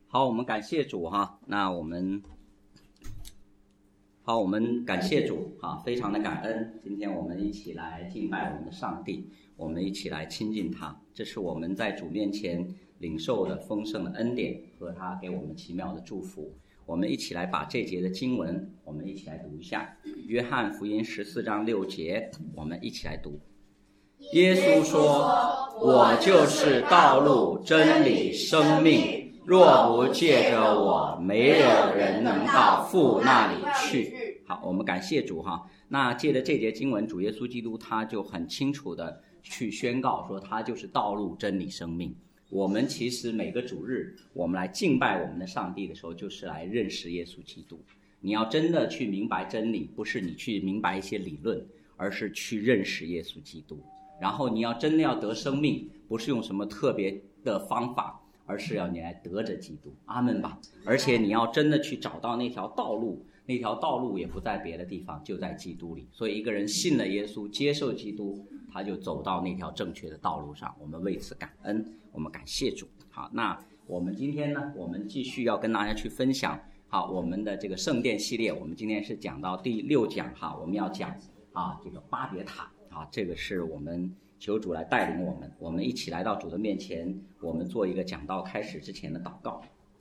好，我们感谢主哈。我们感谢主啊，非常的感恩。今天我们一起来敬拜我们的上帝，我们一起来亲近他。这是我们在主面前领受的丰盛的恩典和他给我们奇妙的祝福。我们一起来把这节的经文，我们一起来读一下。约翰福音14章6节，我们一起来读。耶稣说：“我就是道路、真理、生命。若不借着我，没有人能到父那里去。”好，我们感谢主哈。那借着这节经文，主耶稣基督他就很清楚的去宣告说，他就是道路、真理、生命。我们其实每个主日，我们来敬拜我们的上帝的时候，就是来认识耶稣基督。你要真的去明白真理，不是你去明白一些理论，而是去认识耶稣基督。然后你要真的要得生命，不是用什么特别的方法，而是要你来得着基督。阿们吧。而且你要真的去找到那条道路，那条道路也不在别的地方，就在基督里。所以一个人信了耶稣，接受基督，他就走到那条正确的道路上。我们为此感恩，我们感谢主。好，那我们今天呢，我们继续要跟大家去分享好我们的这个圣殿系列。我们今天是讲到第6讲哈，我们要讲这个巴别塔。这个是我们求主来带领我们一起来到主的面前，我们做一个讲道开始之前的祷告。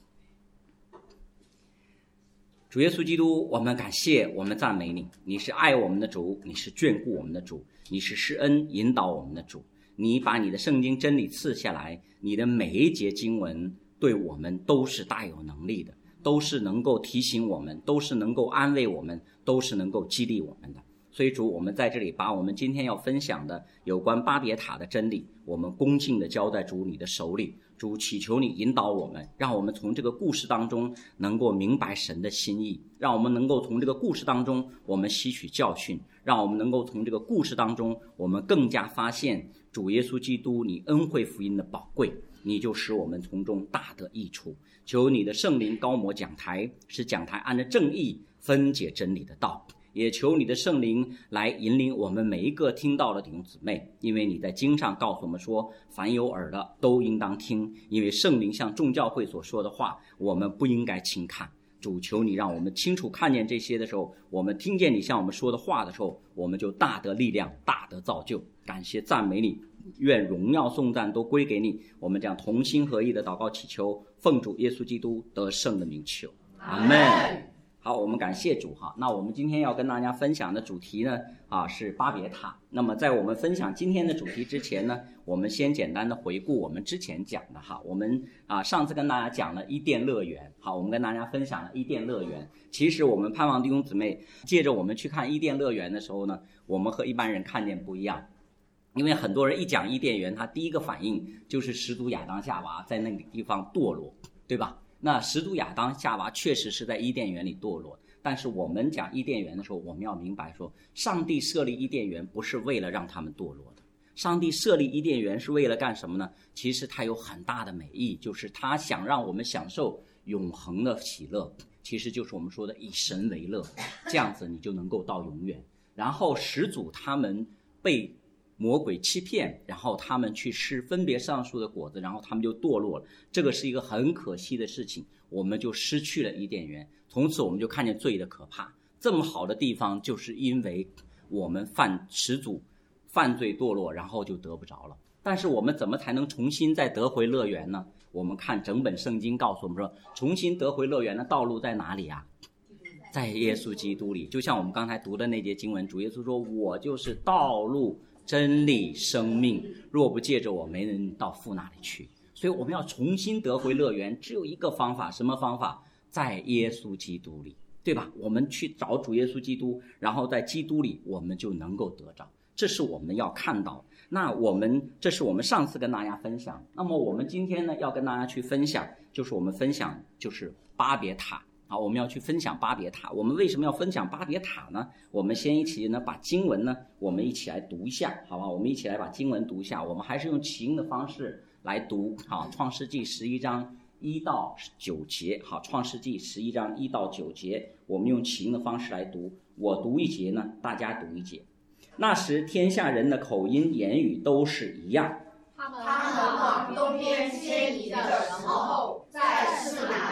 主耶稣基督，我们感谢，我们赞美你，你是爱我们的主，你是眷顾我们的主，你是施恩引导我们的主，你把你的圣经真理赐下来，你的每一节经文对我们都是大有能力的，都是能够提醒我们，都是能够安慰我们，都是能够激励我们的。所以主，我们在这里把我们今天要分享的有关巴别塔的真理，我们恭敬地交在主你的手里。主，祈求你引导我们，让我们从这个故事当中能够明白神的心意，让我们能够从这个故事当中我们吸取教训，让我们能够从这个故事当中我们更加发现主耶稣基督你恩惠福音的宝贵，你就使我们从中大得益处。求你的圣灵高摩讲台，使讲台按着正义分解真理的道，也求你的圣灵来引领我们每一个听到的弟兄姊妹，因为你在经上告诉我们说，凡有耳的都应当听，因为圣灵向众教会所说的话，我们不应该轻看。主，求你让我们清楚看见这些的时候，我们听见你向我们说的话的时候，我们就大得力量，大得造就。感谢赞美你，愿荣耀颂赞都归给你。我们这样同心合意的祷告祈求，奉主耶稣基督得胜的名求，阿们。好，我们感谢主哈。那我们今天要跟大家分享的主题呢是巴别塔。那么在我们分享今天的主题之前呢，我们先简单的回顾我们之前讲的哈。我们上次跟大家讲了伊甸乐园，好，我们跟大家分享了伊甸乐园。其实我们盼望弟兄姊妹借着我们去看伊甸乐园的时候呢，我们和一般人看见不一样。因为很多人一讲伊甸园，他第一个反应就是始祖亚当夏娃在那个地方堕落，对吧？那始祖亚当夏娃确实是在伊甸园里堕落，但是我们讲伊甸园的时候，我们要明白说，上帝设立伊甸园不是为了让他们堕落的。上帝设立伊甸园是为了干什么呢？其实他有很大的美意，就是他想让我们享受永恒的喜乐，其实就是我们说的以神为乐，这样子你就能够到永远。然后始祖他们被魔鬼欺骗，然后他们去吃分别善恶树的果子，然后他们就堕落了。这个是一个很可惜的事情，我们就失去了伊甸园，从此我们就看见罪的可怕。这么好的地方，就是因为我们始祖犯罪堕落，然后就得不着了。但是我们怎么才能重新再得回乐园呢？我们看整本圣经告诉我们说，重新得回乐园的道路在哪里啊？在耶稣基督里。就像我们刚才读的那节经文，主耶稣说，我就是道路真理生命，若不借着我，没人到父那里去。所以我们要重新得回乐园，只有一个方法，什么方法？在耶稣基督里，对吧？我们去找主耶稣基督，然后在基督里我们就能够得着，这是我们要看到。那这是我们上次跟大家分享。那么我们今天呢，要跟大家去分享，就是巴别塔。好，我们要去分享巴别塔。我们为什么要分享巴别塔呢？我们先一起呢把经文呢，我们一起来读一下，好吧？我们一起来把经文读一下。我们还是用起音的方式来读。好，创世纪11章1到9节。好，创世纪11章1到9节，我们用起音的方式来读。我读一节呢，大家读一节。那时天下人的口音言语都是一样。 他们往东边迁移的时候，在示拿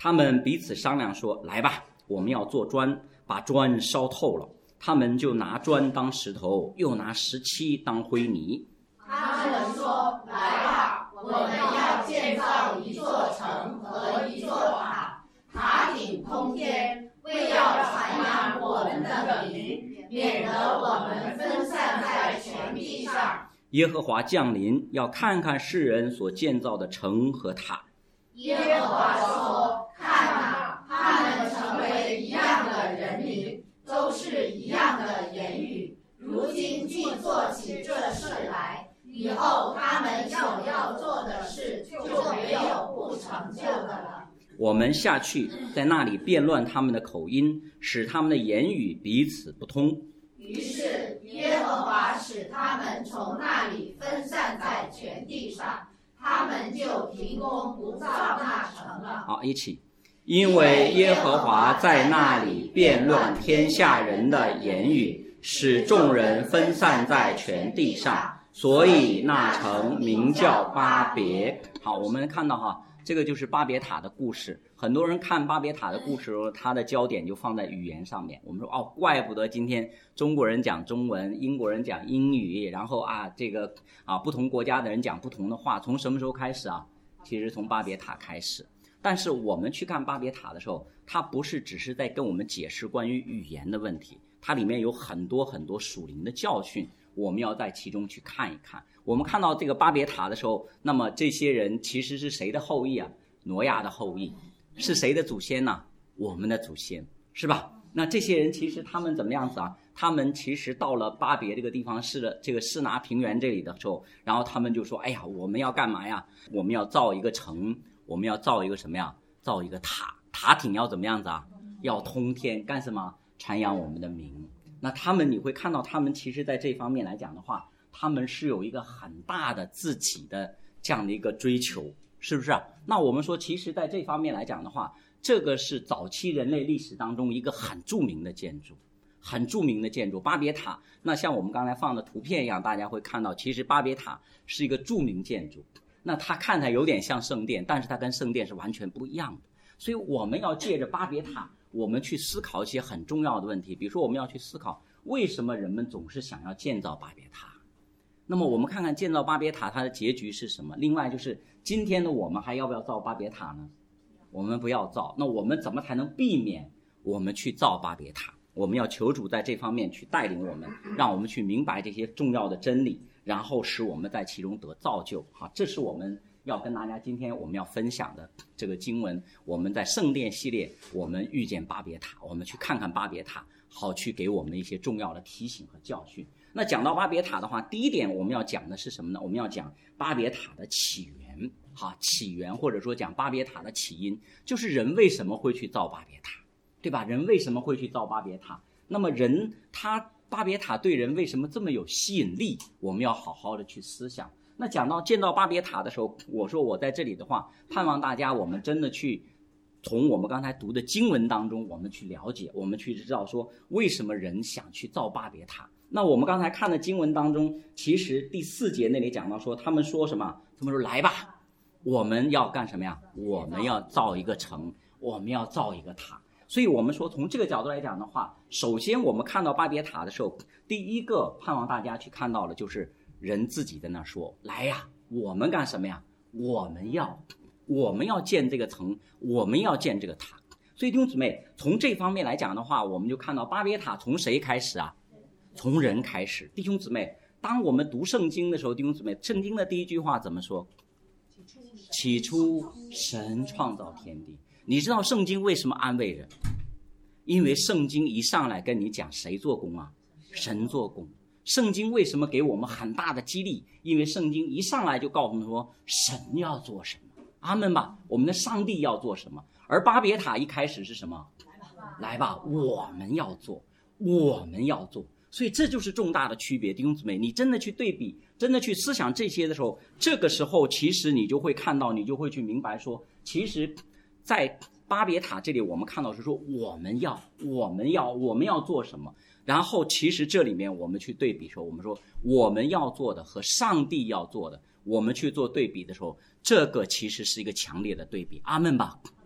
他们彼此商量说，来吧，我们要做砖，把砖烧透了。他们就拿砖当石头，又拿石漆当灰泥。 他们说，来吧，我们要建造一座城和一座塔，塔顶通天，为要传扬我们的名，免得我们分散在全地上。 耶和华降临，要看看世人所建造的城和塔。 耶和华说，看哪，他们成为一样的人民，都是一样的言语。如今既做起这事来，以后他们所要做的事就没有不成就的了。 我们下去，在那里变乱他们的口音，使他们的言语彼此不通。 于是耶和华使他们从那里分散在全地上，他们就停工不造那城了。 好，一起。因为耶和华在那里变乱天下人的言语，使众人分散在全地上，所以那城名叫巴别。好，我们看到哈，这个就是巴别塔的故事。很多人看巴别塔的故事的时候，他的焦点就放在语言上面。我们说哦，怪不得今天中国人讲中文，英国人讲英语，然后不同国家的人讲不同的话。从什么时候开始啊？其实从巴别塔开始。但是我们去看巴别塔的时候，它不是只是在跟我们解释关于语言的问题，它里面有很多很多属灵的教训，我们要在其中去看一看。我们看到这个巴别塔的时候，那么这些人其实是谁的后裔啊？挪亚的后裔。是谁的祖先呢？我们的祖先，是吧？那这些人其实他们怎么样子啊？他们其实到了巴别这个地方，这个示拿平原这里的时候，然后他们就说，哎呀，我们要干嘛呀？我们要造一个城，我们要造一个什么呀？造一个塔，塔顶要怎么样子啊？要通天，干什么？传扬我们的名。那你会看到他们其实在这方面来讲的话，他们是有一个很大的自己的这样的一个追求，是不是啊？那我们说其实在这方面来讲的话，这个是早期人类历史当中一个很著名的建筑，很著名的建筑巴别塔。那像我们刚才放的图片一样，大家会看到其实巴别塔是一个著名建筑。那它看起来有点像圣殿，但是它跟圣殿是完全不一样的。所以我们要借着巴别塔，我们去思考一些很重要的问题。比如说我们要去思考为什么人们总是想要建造巴别塔。那么我们看看建造巴别塔它的结局是什么。另外就是今天的我们还要不要造巴别塔呢？我们不要造。那我们怎么才能避免我们去造巴别塔？我们要求主在这方面去带领我们，让我们去明白这些重要的真理，然后使我们在其中得造就。好，这是我们要跟大家今天我们要分享的这个经文。我们在圣殿系列，我们遇见巴别塔，我们去看看巴别塔，好去给我们一些重要的提醒和教训。那讲到巴别塔的话，第一点我们要讲的是什么呢？我们要讲巴别塔的起源。好，起源或者说讲巴别塔的起因，就是人为什么会去造巴别塔，对吧？人为什么会去造巴别塔？那么巴别塔对人为什么这么有吸引力？我们要好好的去思想。那讲到建造巴别塔的时候，我说我在这里的话，盼望大家我们真的去从我们刚才读的经文当中，我们去了解，我们去知道说为什么人想去造巴别塔。那我们刚才看的经文当中，其实第4节那里讲到说，他们说什么？他们说来吧，我们要干什么呀？我们要造一个城，我们要造一个塔。所以我们说从这个角度来讲的话，首先我们看到巴别塔的时候，第一个盼望大家去看到的就是人自己在那说，来呀，我们干什么呀？我们要建这个城，我们要建这个塔。所以弟兄姊妹，从这方面来讲的话，我们就看到巴别塔从谁开始啊？从人开始。弟兄姊妹，当我们读圣经的时候，弟兄姊妹，圣经的第一句话怎么说？起初神创造天地。你知道圣经为什么安慰人？因为圣经一上来跟你讲谁做工啊？神做工。圣经为什么给我们很大的激励？因为圣经一上来就告诉我们说神要做什么。阿们吧，我们的上帝要做什么。而巴别塔一开始是什么？来吧，我们要做，我们要做。所以这就是重大的区别。弟兄姊妹，你真的去对比，真的去思想这些的时候，这个时候其实你就会看到，你就会去明白说，其实在巴别塔这里我们看到是说我们要做什么。然后其实这里面我们去对比说，我们说我们要做的和上帝要做的，我们去做对比的时候，这个其实是一个强烈的对比。阿们吧。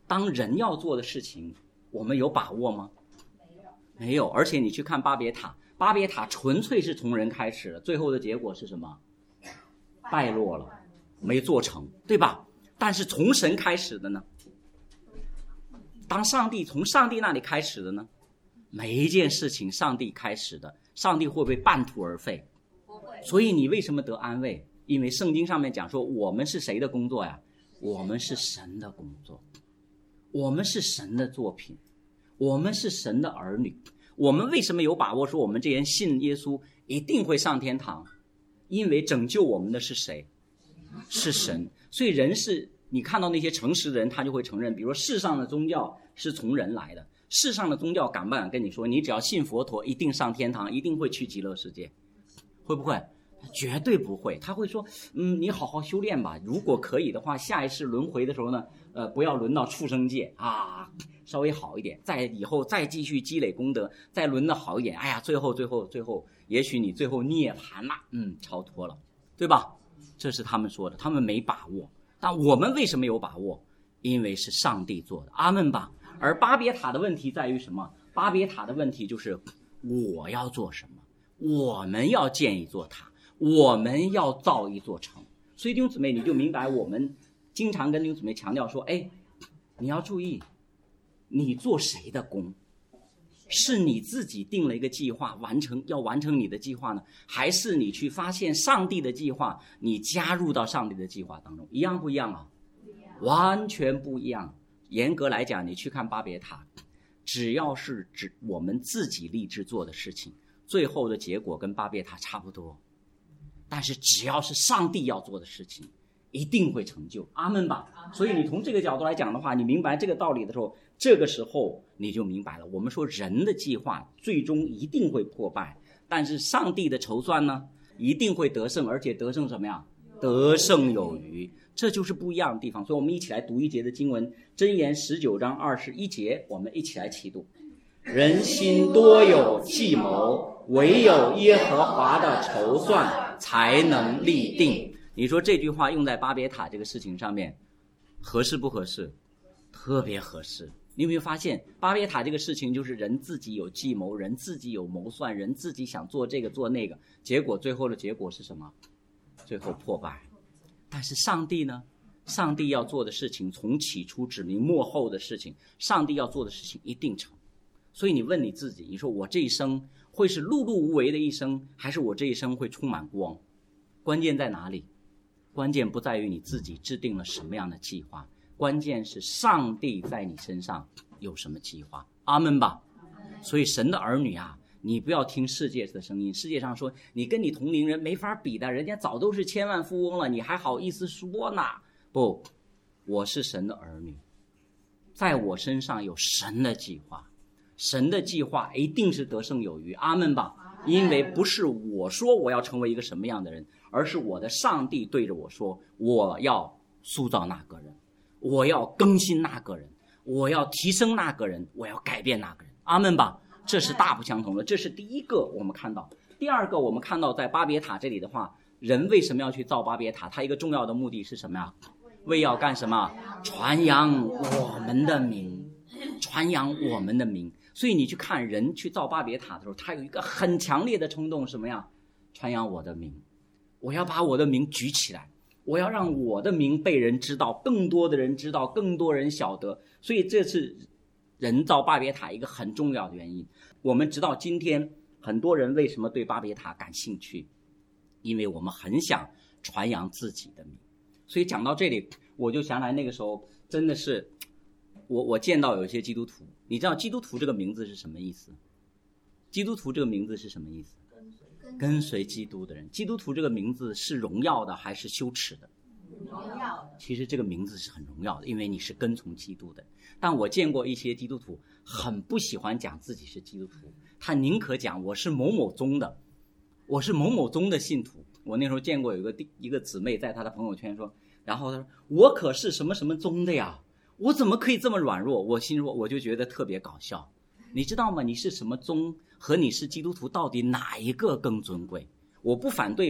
当人要做的事情，我们有把握吗？没有。而且你去看巴别塔，巴别塔纯粹是从人开始的，最后的结果是什么？败落了，没做成，对吧？但是从神开始的呢？当从上帝那里开始的呢？每一件事情上帝开始的，上帝会不会半途而废？ 不会。 所以你为什么得安慰？因为圣经上面讲说，我们是谁的工作呀？我们是神的工作，我们是神的作品，我们是神的儿女。我们为什么有把握说我们这些人信耶稣一定会上天堂？因为拯救我们的是谁？是神。所以人是，你看到那些诚实的人，他就会承认，比如说世上的宗教是从人来的，世上的宗教敢不敢跟你说，你只要信佛陀一定上天堂，一定会去极乐世界？会不会？绝对不会。他会说，你好好修炼吧，如果可以的话，下一世轮回的时候呢，不要轮到畜生界啊，稍微好一点，以后再继续积累功德，再轮到好一点。哎呀，最后，也许你最后涅槃了，超脱了，对吧？这是他们说的，他们没把握。但我们为什么有把握？因为是上帝做的，阿们吧。而巴别塔的问题在于什么？巴别塔的问题就是我要做什么，我们要建一座塔，我们要造一座城。所以弟兄姊妹，你就明白，我们经常跟弟兄姊妹强调说，你要注意，你做谁的工？是你自己定了一个计划，要完成你的计划呢，还是你去发现上帝的计划，你加入到上帝的计划当中？一样不一样啊？完全不一样。严格来讲，你去看巴别塔，只要是我们自己立志做的事情，最后的结果跟巴别塔差不多。但是只要是上帝要做的事情，一定会成就，阿们吧。所以你从这个角度来讲的话，你明白这个道理的时候，这个时候你就明白了，我们说人的计划最终一定会破败，但是上帝的筹算呢，一定会得胜，而且得胜什么呀？得胜有余。这就是不一样的地方。所以我们一起来读一节的经文，箴言19章21节，我们一起来齐读。人心多有计谋，唯有耶和华的筹算才能立定。你说这句话用在巴别塔这个事情上面合适不合适？特别合适。你有没有发现巴别塔这个事情就是人自己有计谋，人自己有谋算，人自己想做这个做那个，结果最后的结果是什么？最后破败。但是上帝呢？上帝要做的事情，从起初指明末后的事情，上帝要做的事情一定成。所以你问你自己，你说我这一生会是碌碌无为的一生，还是我这一生会充满光？关键在哪里？关键不在于你自己制定了什么样的计划，关键是上帝在你身上有什么计划，阿们吧。所以神的儿女啊，你不要听世界的声音，世界上说你跟你同龄人没法比的，人家早都是千万富翁了，你还好意思说呢？不，我是神的儿女，在我身上有神的计划，神的计划一定是得胜有余，阿们吧。因为不是我说我要成为一个什么样的人，而是我的上帝对着我说，我要塑造那个人，我要更新那个人，我要提升那个人，我要改变那个人，阿们吧。这是大不相同的，这是第一个我们看到。第二个我们看到在巴别塔这里的话，人为什么要去造巴别塔？它一个重要的目的是什么呀？为要干什么？传扬我们的名，传扬我们的名。所以你去看人去造巴别塔的时候，他有一个很强烈的冲动，什么呀？传扬我的名，我要把我的名举起来，我要让我的名被人知道，更多的人知道，更多人晓得。所以这是人造巴别塔一个很重要的原因。我们直到今天，很多人为什么对巴别塔感兴趣？因为我们很想传扬自己的名。所以讲到这里，我就想来那个时候真的是我见到有一些基督徒，你知道基督徒这个名字是什么意思？基督徒这个名字是什么意思？跟随基督的人。基督徒这个名字是荣耀的还是羞耻的？ 荣耀的。 其实这个名字是很荣耀的，因为你是跟从基督的。但我见过一些基督徒很不喜欢讲自己是基督徒，他宁可讲我是某某宗的，我是某某宗的信徒。我那时候见过有一个姊妹在她的朋友圈说，然后她说我可是什么什么宗的呀，我怎么可以这么软弱？我心说我就觉得特别搞笑。你知道吗？你是什么宗和你是基督徒到底哪一个更尊贵？我不反对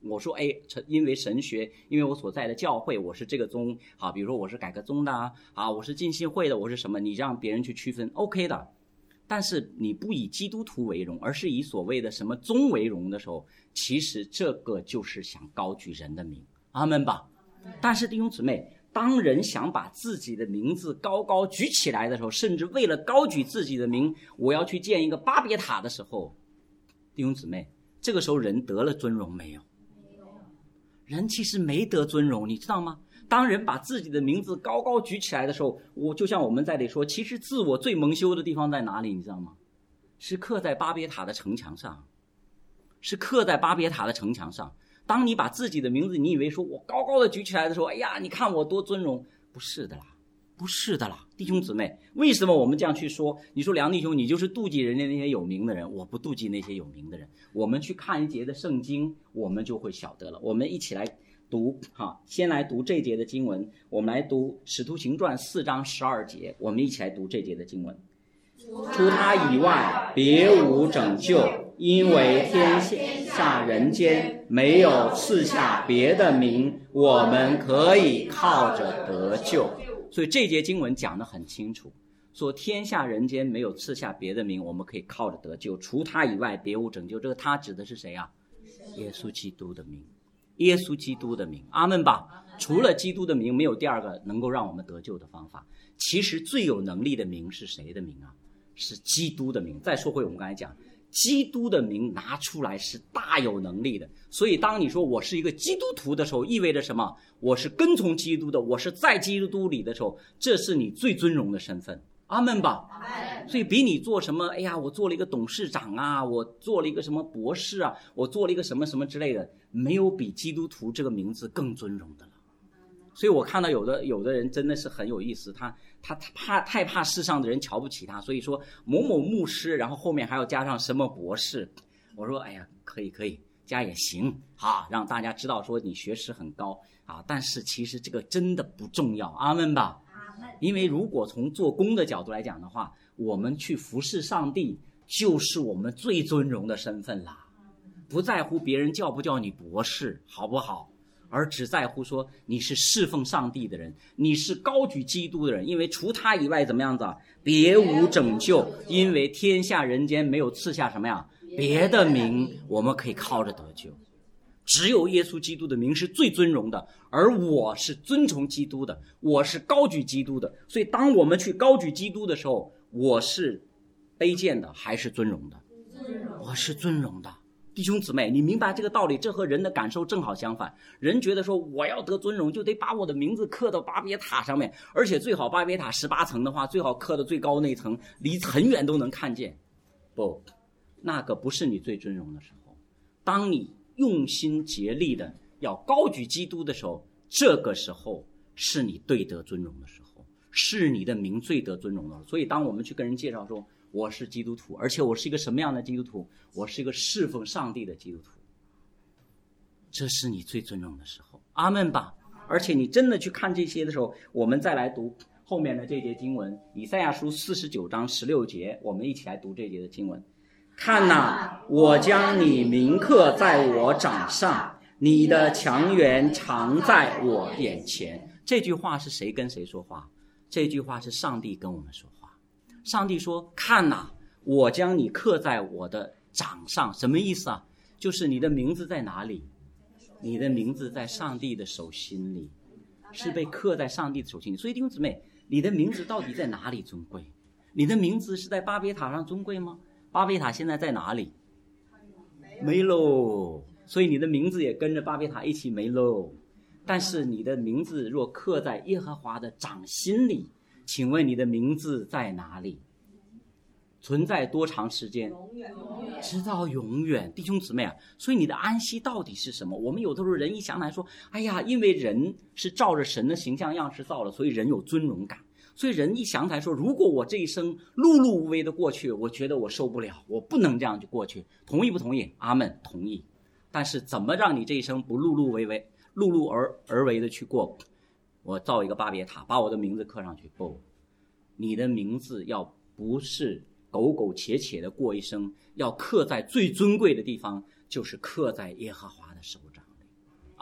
我说因为神学，因为我所在的教会我是这个宗啊，比如说我是改革宗的啊，我是浸信会的，我是什么，你让别人去区分 OK 的。但是你不以基督徒为荣，而是以所谓的什么宗为荣的时候，其实这个就是想高举人的名。阿们吧。但是弟兄姊妹，当人想把自己的名字高高举起来的时候，甚至为了高举自己的名，我要去建一个巴别塔的时候，弟兄姊妹，这个时候人得了尊荣没有？人其实没得尊荣，你知道吗？当人把自己的名字高高举起来的时候，就像我们在这里说，其实自我最蒙羞的地方在哪里，你知道吗？是刻在巴别塔的城墙上，是刻在巴别塔的城墙上。当你把自己的名字，你以为说我高高的举起来的时候，哎呀，你看我多尊荣，不是的啦，不是的啦，弟兄姊妹，为什么我们这样去说？你说梁弟兄，你就是妒忌人家那些有名的人，我不妒忌那些有名的人。我们去看一节的圣经，我们就会晓得了。我们一起来读先来读这节的经文，我们来读使徒行传4章12节，我们一起来读这节的经文。除他以外别无拯救，因为天下人间没有赐下别的名，我们可以靠着得救。所以这节经文讲得很清楚，说天下人间没有赐下别的名，我们可以靠着得救，除他以外别无拯救。这个他指的是谁啊？耶稣基督的名，耶稣基督的名。阿们吧。除了基督的名，没有第二个能够让我们得救的方法。其实最有能力的名是谁的名啊？是基督的名。再说回我们刚才讲，基督的名拿出来是大有能力的。所以当你说我是一个基督徒的时候，意味着什么？我是跟从基督的，我是在基督里的时候，这是你最尊荣的身份。阿们吧。所以比你做什么，哎呀，我做了一个董事长啊，我做了一个什么博士啊，我做了一个什么什么之类的，没有比基督徒这个名字更尊荣的了。所以我看到有的人真的是很有意思，他太怕世上的人瞧不起他，所以说某某牧师，然后后面还要加上什么博士。我说哎呀，可以加也行啊，让大家知道说你学识很高啊，但是其实这个真的不重要。阿们吧。因为如果从做工的角度来讲的话，我们去服侍上帝就是我们最尊荣的身份啦，不在乎别人叫不叫你博士，好不好？而只在乎说你是侍奉上帝的人，你是高举基督的人，因为除他以外怎么样子啊？别无拯救，因为天下人间没有赐下什么呀？别的名，我们可以靠着得救。只有耶稣基督的名是最尊荣的，而我是尊崇基督的，我是高举基督的。所以当我们去高举基督的时候，我是卑贱的还是尊荣的？我是尊荣的。弟兄姊妹，你明白这个道理，这和人的感受正好相反。人觉得说我要得尊荣，就得把我的名字刻到巴别塔上面，而且最好巴别塔18层的话，最好刻到最高那层，离很远都能看见。不，那个不是你最尊荣的时候。当你用心竭力的要高举基督的时候，这个时候是你最得尊荣的时候，是你的名最得尊荣的时候。所以当我们去跟人介绍说我是基督徒，而且我是一个什么样的基督徒？我是一个侍奉上帝的基督徒，这是你最尊荣的时候。阿们吧。而且你真的去看这些的时候，我们再来读后面的这节经文，以赛亚书49章16节，我们一起来读这节的经文。看哪，我将你铭刻在我掌上，你的强援常在我眼前。这句话是谁跟谁说话？这句话是上帝跟我们说话。上帝说，看哪，我将你刻在我的掌上。什么意思啊？就是你的名字在哪里？你的名字在上帝的手心里，是被刻在上帝的手心里。所以弟兄姊妹，你的名字到底在哪里尊贵？你的名字是在巴别塔上尊贵吗？巴别塔现在在哪里？没喽。所以你的名字也跟着巴别塔一起没喽。但是你的名字若刻在耶和华的掌心里，请问你的名字在哪里？存在多长时间？直到永远。弟兄姊妹啊，所以你的安息到底是什么？我们有的时候人一想来说，哎呀，因为人是照着神的形象样式造的，所以人有尊荣感。所以人一想起来说，如果我这一生碌碌无为的过去，我觉得我受不了，我不能这样就过去。同意不同意？阿们，同意。但是怎么让你这一生不碌碌而为的去过？我造一个巴别塔，把我的名字刻上去。不，你的名字要不是苟苟且且的过一生，要刻在最尊贵的地方，就是刻在耶和华的手掌里。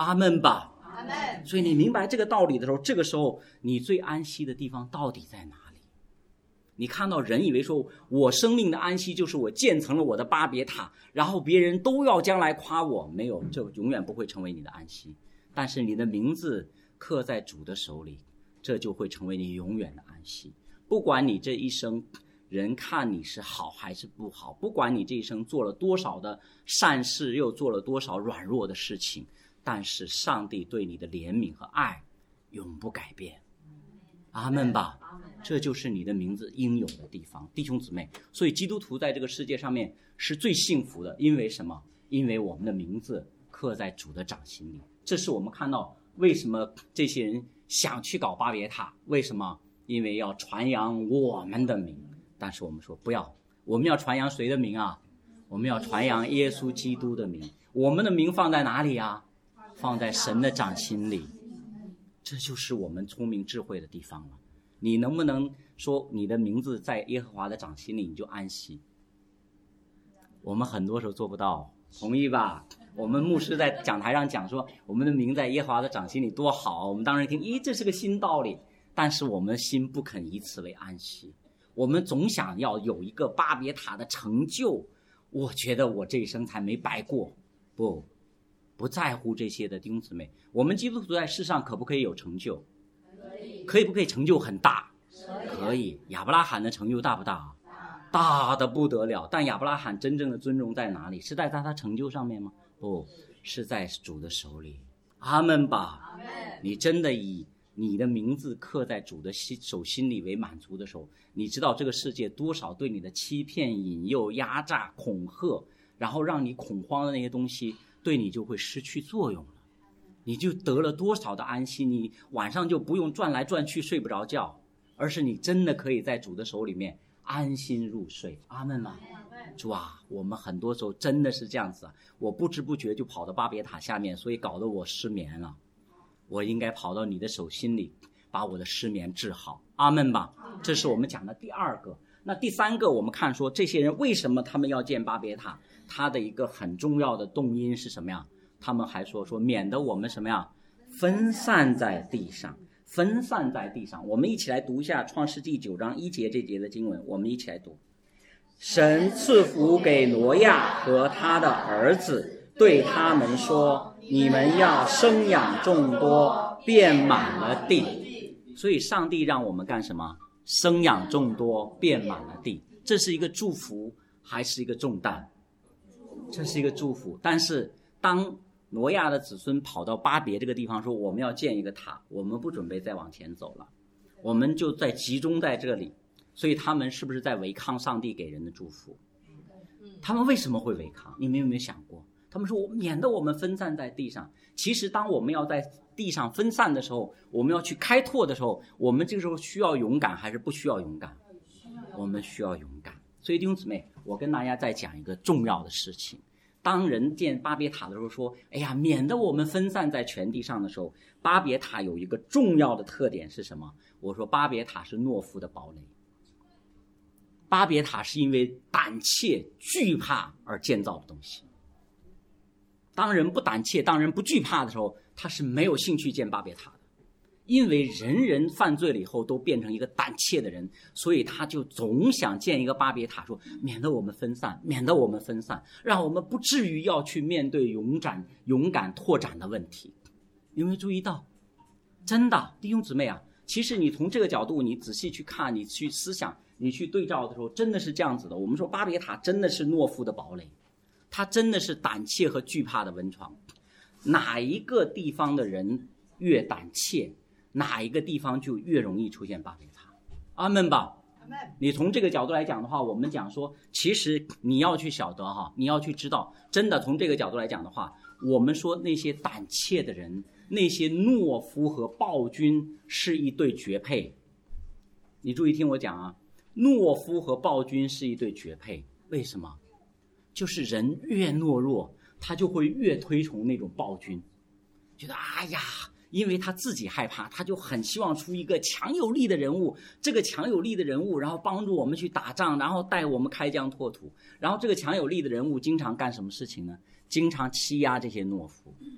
阿们吧。 阿们。 所以你明白这个道理的时候，这个时候你最安息的地方到底在哪里？你看到人以为说我生命的安息就是我建成了我的巴别塔，然后别人都要将来夸我，没有，这永远不会成为你的安息。但是你的名字刻在主的手里，这就会成为你永远的安息。不管你这一生人看你是好还是不好，不管你这一生做了多少的善事，又做了多少软弱的事情，但是上帝对你的怜悯和爱永不改变。阿们吧。这就是你的名字应有的地方，弟兄姊妹。所以基督徒在这个世界上面是最幸福的，因为什么？因为我们的名字刻在主的掌心里。这是我们看到为什么这些人想去搞巴别塔，为什么？因为要传扬我们的名。但是我们说不要，我们要传扬谁的名啊？我们要传扬耶稣基督的名。我们的名放在哪里啊？放在神的掌心里。这就是我们聪明智慧的地方了。你能不能说你的名字在耶和华的掌心里你就安息？我们很多时候做不到，同意吧？我们牧师在讲台上讲说我们的名在耶和华的掌心里多好，我们当时听，这是个新道理。但是我们心不肯以此为安息，我们总想要有一个巴别塔的成就，我觉得我这一生才没白过。不在乎这些的弟兄姊妹，我们基督徒在世上可不可以有成就？可以不可以成就很大？可以。亚伯拉罕的成就大不大？大的不得了。但亚伯拉罕真正的尊荣在哪里？是在他成就上面吗？不是，在主的手里。阿们吧。你真的以你的名字刻在主的手心里为满足的时候，你知道这个世界多少对你的欺骗、引诱、压榨、恐吓，然后让你恐慌的那些东西对你就会失去作用了。你就得了多少的安息，你晚上就不用转来转去睡不着觉，而是你真的可以在主的手里面安心入睡。阿们吗？主啊，我们很多时候真的是这样子啊，我不知不觉就跑到巴别塔下面，所以搞得我失眠了。我应该跑到你的手心里，把我的失眠治好。阿们吧。这是我们讲的第二个。那第三个，我们看说这些人为什么他们要建巴别塔，他的一个很重要的动因是什么呀？他们还说免得我们什么呀？分散在地上。分散在地上。我们一起来读一下创世纪9章1节这节的经文，我们一起来读。神赐福给挪亚和他的儿子，对他们说，你们要生养众多，遍满了地。所以上帝让我们干什么？生养众多，遍满了地。这是一个祝福还是一个重担？这是一个祝福。但是当挪亚的子孙跑到巴别这个地方说我们要建一个塔，我们不准备再往前走了，我们就在集中在这里。所以他们是不是在违抗上帝给人的祝福？他们为什么会违抗？你们有没有想过？他们说免得我们分散在地上。其实当我们要在地上分散的时候，我们要去开拓的时候，我们这个时候需要勇敢还是不需要勇敢？我们需要勇敢。所以弟兄姊妹，我跟大家再讲一个重要的事情。当人建巴别塔的时候说，免得我们分散在全地上的时候，巴别塔有一个重要的特点是什么？我说巴别塔是懦夫的堡垒。巴别塔是因为胆怯惧怕而建造的东西。当人不胆怯，当人不惧怕的时候，他是没有兴趣建巴别塔的。因为人人犯罪了以后都变成一个胆怯的人，所以他就总想建一个巴别塔，说免得我们分散，免得我们分散，让我们不至于要去面对勇敢拓展的问题。有没有注意到？真的，弟兄姊妹啊，其实你从这个角度你仔细去看，你去思想，你去对照的时候，真的是这样子的。我们说巴别塔真的是懦夫的堡垒，它真的是胆怯和惧怕的温床。哪一个地方的人越胆怯，哪一个地方就越容易出现巴别塔。阿们吧。你从这个角度来讲的话，我们讲说其实你要去晓得你要去知道，真的从这个角度来讲的话，我们说那些胆怯的人，那些懦夫和暴君是一对绝配。你注意听我讲啊，懦夫和暴君是一对绝配。为什么？就是人越懦弱，他就会越推崇那种暴君，觉得因为他自己害怕，他就很希望出一个强有力的人物，这个强有力的人物然后帮助我们去打仗，然后带我们开疆拓土。然后这个强有力的人物经常干什么事情呢？经常欺压这些懦夫。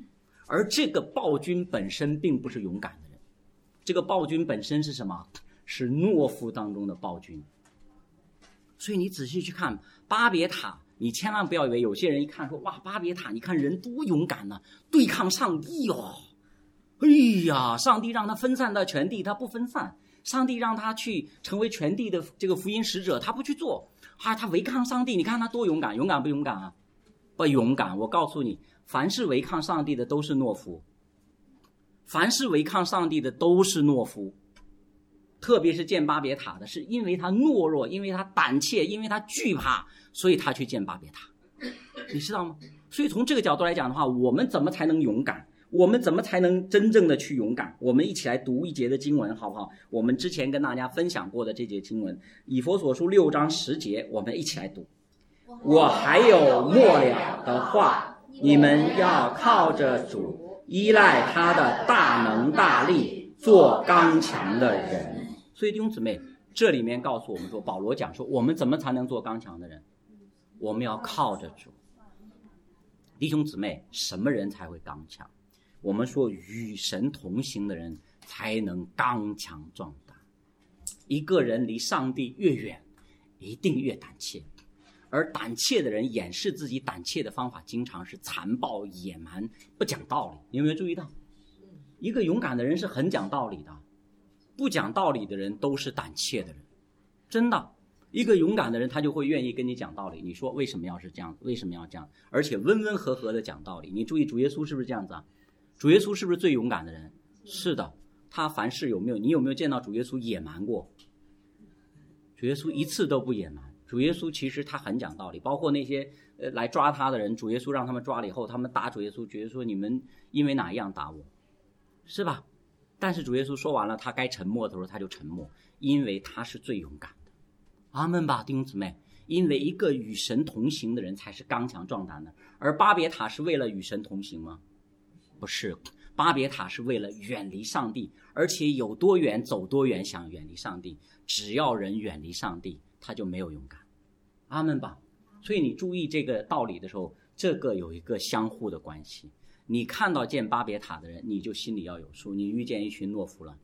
而这个暴君本身并不是勇敢的人，这个暴君本身是什么？是懦夫当中的暴君。所以你仔细去看巴别塔，你千万不要以为有些人一看说，哇，巴别塔你看人多勇敢呢，对抗上帝哦。哎呀，上帝让他分散到全地，他不分散；上帝让他去成为全地的这个福音使者，他不去做啊，他违抗上帝，你看他多勇敢，勇敢不勇敢啊？不勇敢。我告诉你，凡是违抗上帝的都是懦夫，凡是违抗上帝的都是懦夫。特别是建巴别塔的，是因为他懦弱，因为他胆怯，因为他惧怕，所以他去建巴别塔，你知道吗？所以从这个角度来讲的话，我们怎么才能勇敢？我们怎么才能真正的去勇敢？我们一起来读一节的经文好不好？我们之前跟大家分享过的这节经文，以弗所书6章10节，我们一起来读。我还有末了的话，你们要靠着主，依赖他的大能大力，做刚强的人。所以弟兄姊妹，这里面告诉我们说，保罗讲说，我们怎么才能做刚强的人？我们要靠着主。弟兄姊妹，什么人才会刚强？我们说与神同行的人才能刚强壮大。一个人离上帝越远，一定越胆怯。而胆怯的人掩饰自己胆怯的方法，经常是残暴、野蛮、不讲道理。你有没有注意到？一个勇敢的人是很讲道理的，不讲道理的人都是胆怯的人。真的，一个勇敢的人他就会愿意跟你讲道理。你说为什么要是这样？为什么要这样？而且温温和和的讲道理。你注意主耶稣是不是这样子啊？主耶稣是不是最勇敢的人？是的，他凡事你有没有见到主耶稣野蛮过？主耶稣一次都不野蛮。主耶稣其实他很讲道理，包括那些来抓他的人，主耶稣让他们抓了以后，他们打主耶稣，主耶稣说你们因为哪一样打我，是吧？但是主耶稣说完了，他该沉默的时候他就沉默，因为他是最勇敢的。阿们吧，弟兄姊妹，因为一个与神同行的人才是刚强壮胆的。而巴别塔是为了与神同行吗？不是，巴别塔是为了远离上帝，而且有多远走多远，想远离上帝。只要人远离上帝，他就没有勇敢。阿们吧。所以你注意这个道理的时候，这个有一个相互的关系。你看到建巴别塔的人，你就心里要有数。你遇见一群懦夫了，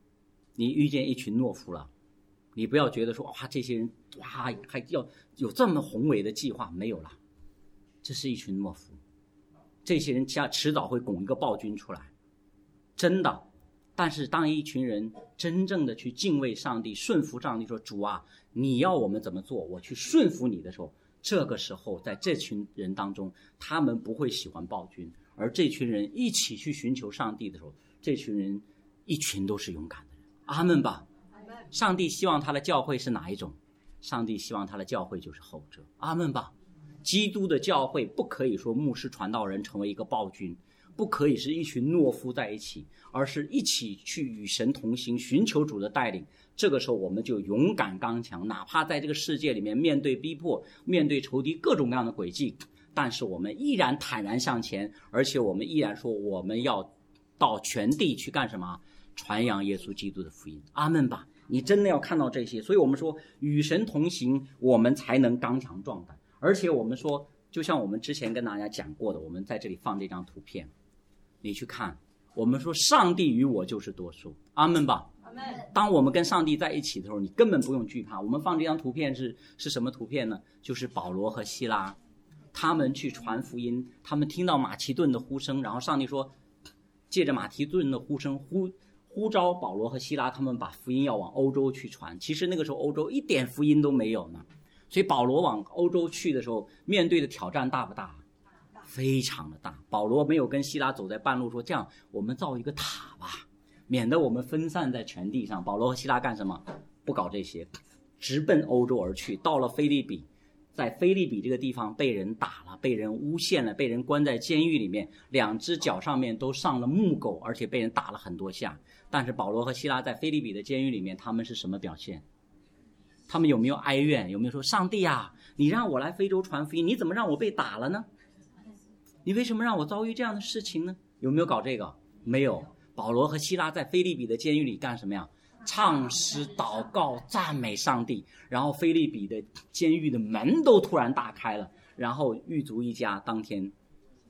你不要觉得说哇，这些人哇还要有这么宏伟的计划，没有了。这是一群懦夫，这些人迟早会拱一个暴君出来，真的。但是当一群人真正的去敬畏上帝，顺服上帝，说主啊，你要我们怎么做，我去顺服你的时候，这个时候在这群人当中，他们不会喜欢暴君，而这群人一起去寻求上帝的时候，这群人一群都是勇敢的人。阿们吧。上帝希望他的教会是哪一种？上帝希望他的教会就是后者。阿们吧。基督的教会不可以说牧师传道人成为一个暴君，不可以是一群懦夫在一起，而是一起去与神同行，寻求主的带领。这个时候我们就勇敢刚强，哪怕在这个世界里面面对逼迫，面对仇敌各种各样的诡计，但是我们依然坦然向前，而且我们依然说我们要到全地去干什么？传扬耶稣基督的福音。阿们吧。你真的要看到这些，所以我们说与神同行，我们才能刚强壮胆。而且我们说，就像我们之前跟大家讲过的，我们在这里放这张图片，你去看，我们说上帝与我就是多数。阿们吧。当我们跟上帝在一起的时候，你根本不用惧怕。我们放这张图片是什么图片呢？就是保罗和希拉他们去传福音，他们听到马其顿的呼声，然后上帝说借着马其顿的呼声呼召保罗和希拉，他们把福音要往欧洲去传。其实那个时候欧洲一点福音都没有呢，所以保罗往欧洲去的时候，面对的挑战大不大？非常的大。保罗没有跟希拉走在半路说，这样我们造一个塔吧，免得我们分散在全地上。保罗和希拉干什么？不搞这些，直奔欧洲而去。到了腓立比，在腓立比这个地方被人打了，被人诬陷了，被人关在监狱里面，2只脚上面都上了木狗，而且被人打了很多下。但是保罗和希拉在腓立比的监狱里面，他们是什么表现？他们有没有哀怨？有没有说上帝啊，你让我来非洲传福音，你怎么让我被打了呢？你为什么让我遭遇这样的事情呢？有没有搞这个？没有。保罗和希拉在腓立比的监狱里干什么呀？唱诗祷告赞美上帝。然后腓立比的监狱的门都突然打开了，然后狱卒一家当天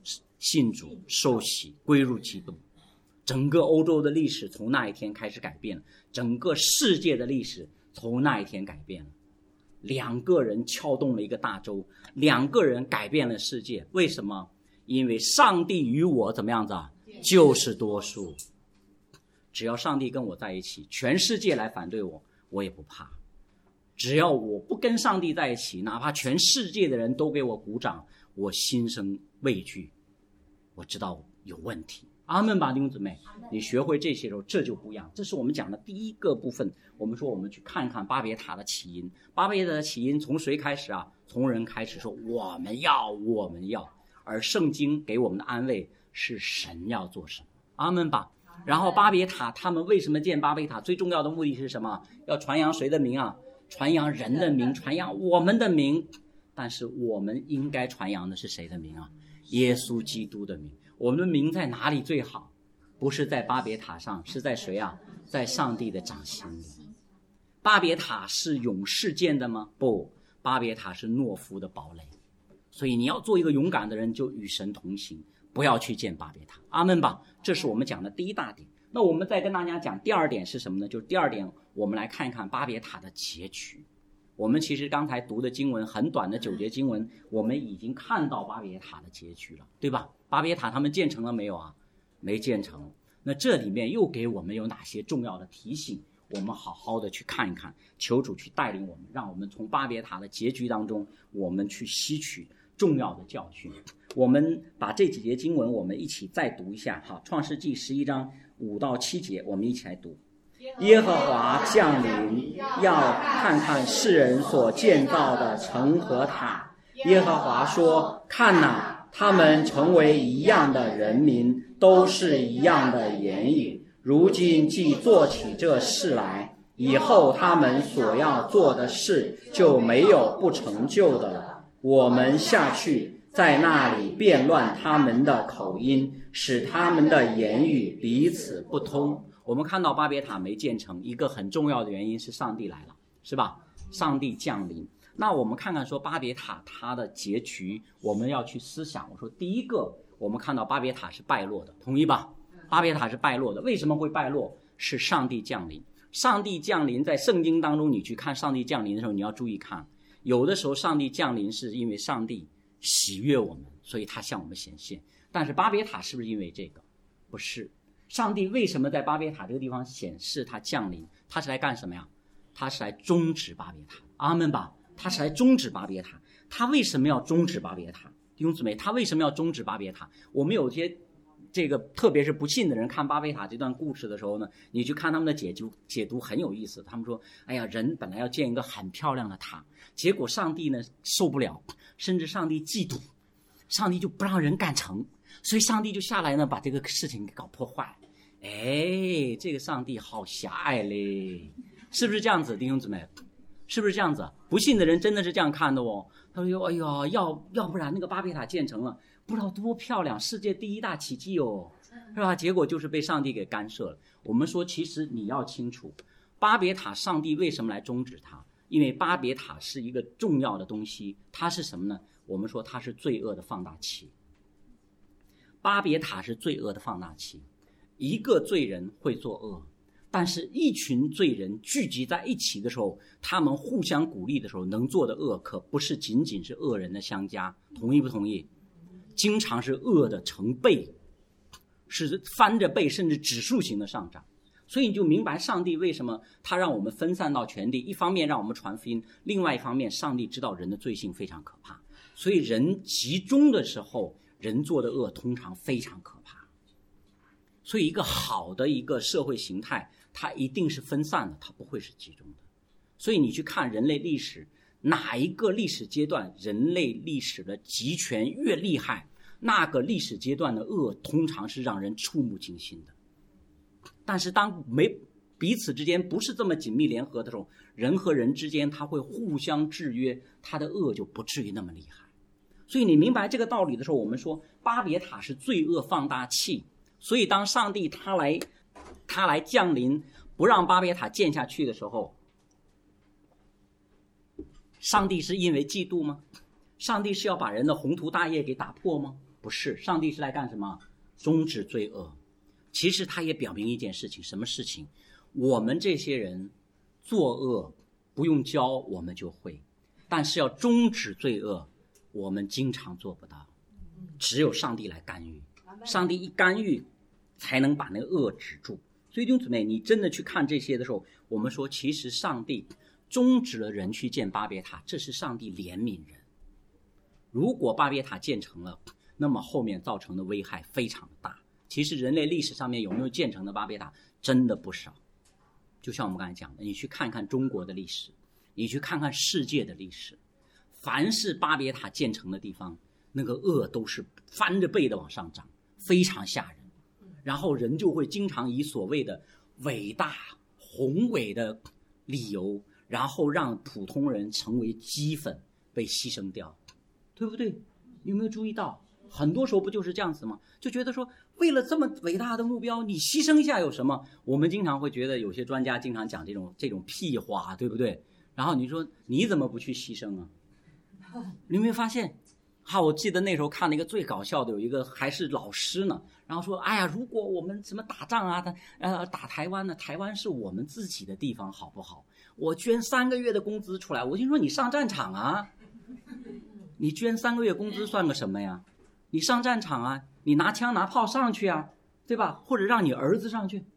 信主、受洗、归入基督。整个欧洲的历史从那一天开始改变了，整个世界的历史从那一天改变了。2个人撬动了一个大洲，2个人改变了世界。为什么？因为上帝与我怎么样子啊？就是多数。只要上帝跟我在一起，全世界来反对我，我也不怕。只要我不跟上帝在一起，哪怕全世界的人都给我鼓掌，我心生畏惧，我知道有问题。阿们吧，弟兄姊妹，你学会这些时候，这就不一样。这是我们讲的第一个部分。我们说我们去看看巴别塔的起因。巴别塔的起因从谁开始啊？从人开始说我们要。而圣经给我们的安慰是神要做什么。阿们吧。然后巴别塔他们为什么建巴别塔？最重要的目的是什么？要传扬谁的名啊？传扬人的名，传扬我们的名。但是我们应该传扬的是谁的名啊？耶稣基督的名。我们的名在哪里最好？不是在巴别塔上，是在谁啊？在上帝的掌心里。巴别塔是勇士建的吗？不，巴别塔是懦夫的堡垒。所以你要做一个勇敢的人，就与神同行，不要去建巴别塔。阿们吧。这是我们讲的第一大点。那我们再跟大家讲第二点是什么呢？就是第二点，我们来看一看巴别塔的结局。我们其实刚才读的经文很短的9节经文，我们已经看到巴别塔的结局了，对吧？巴别塔他们建成了没有啊？没建成。那这里面又给我们有哪些重要的提醒？我们好好的去看一看，求主去带领我们，让我们从巴别塔的结局当中，我们去吸取重要的教训。我们把这几节经文我们一起再读一下哈。创世纪11章5到7节，我们一起来读。耶和华降临，要看看世人所建造的城和塔。耶和华说，看哪，他们成为一样的人民，都是一样的言语。如今既做起这事来，以后他们所要做的事就没有不成就的了。我们下去，在那里变乱他们的口音，使他们的言语彼此不通。我们看到巴别塔没建成，一个很重要的原因是上帝来了，是吧？上帝降临。那我们看看说巴别塔它的结局，我们要去思想。我说第一个，我们看到巴别塔是败落的，同意吧？巴别塔是败落的。为什么会败落？是上帝降临。上帝降临在圣经当中，你去看上帝降临的时候，你要注意看，有的时候上帝降临是因为上帝喜悦我们，所以他向我们显现。但是巴别塔是不是因为这个？不是。上帝为什么在巴别塔这个地方显示他降临？他是来干什么呀？他是来终止巴别塔。阿们吧。他是来终止巴别塔。他为什么要终止巴别塔？弟兄姊妹，他为什么要终止巴别塔？我们有些这个特别是不信的人看巴别塔这段故事的时候呢，你去看他们的解读很有意思。他们说，哎呀，人本来要建一个很漂亮的塔，结果上帝呢受不了，甚至上帝嫉妒，上帝就不让人干成，所以上帝就下来呢把这个事情给搞破坏。哎，这个上帝好狭隘嘞，是不是这样子，弟兄姊妹？是不是这样子？不信的人真的是这样看的哦。他说，哎呀，要不然那个巴别塔建成了，不知道多漂亮，世界第一大奇迹哦，是吧？结果就是被上帝给干涉了。我们说，其实你要清楚，巴别塔上帝为什么来终止它？因为巴别塔是一个重要的东西，它是什么呢？我们说它是罪恶的放大器。巴别塔是罪恶的放大器。一个罪人会作恶，但是一群罪人聚集在一起的时候，他们互相鼓励的时候，能做的恶可不是仅仅是恶人的相加，同意不同意？经常是恶的成倍，是翻着倍，甚至指数型的上涨。所以你就明白上帝为什么他让我们分散到全地，一方面让我们传福音，另外一方面上帝知道人的罪性非常可怕，所以人集中的时候，人做的恶通常非常可怕。所以一个好的一个社会形态，它一定是分散的，它不会是集中的。所以你去看人类历史，哪一个历史阶段人类历史的集权越厉害，那个历史阶段的恶通常是让人触目惊心的。但是当彼此之间不是这么紧密联合的时候，人和人之间他会互相制约，他的恶就不至于那么厉害。所以你明白这个道理的时候，我们说巴别塔是罪恶放大器。所以当上帝他来降临，不让巴别塔建下去的时候，上帝是因为嫉妒吗？上帝是要把人的宏图大业给打破吗？ 不是，上帝是来干什么？终止罪恶。其实他也表明一件事情，什么事情？我们这些人作恶不用教我们就会，但是要终止罪恶，我们经常做不到，只有上帝来干预。上帝一干预才能把那个恶止住。所以弟兄姊妹，你真的去看这些的时候，我们说其实上帝终止了人去建巴别塔，这是上帝怜悯人。如果巴别塔建成了，那么后面造成的危害非常大。其实人类历史上面有没有建成的巴别塔真的不少，就像我们刚才讲的，你去看看中国的历史，你去看看世界的历史，凡是巴别塔建成的地方，那个恶都是翻着倍的往上涨，非常吓人。然后人就会经常以所谓的伟大宏伟的理由，然后让普通人成为齑粉被牺牲掉，对不对？你有没有注意到很多时候不就是这样子吗？就觉得说为了这么伟大的目标你牺牲一下有什么？我们经常会觉得有些专家经常讲这种屁话，对不对？然后你说你怎么不去牺牲啊？你有没有发现我记得那时候看了一个最搞笑的，有一个还是老师呢，然后说哎呀，如果我们什么打仗啊打台湾呢，台湾是我们自己的地方好不好？我捐3个月的工资出来。我就说你上战场啊，你捐3个月工资算个什么呀？你上战场啊，你拿枪拿炮上去啊，对吧？或者让你儿子上去，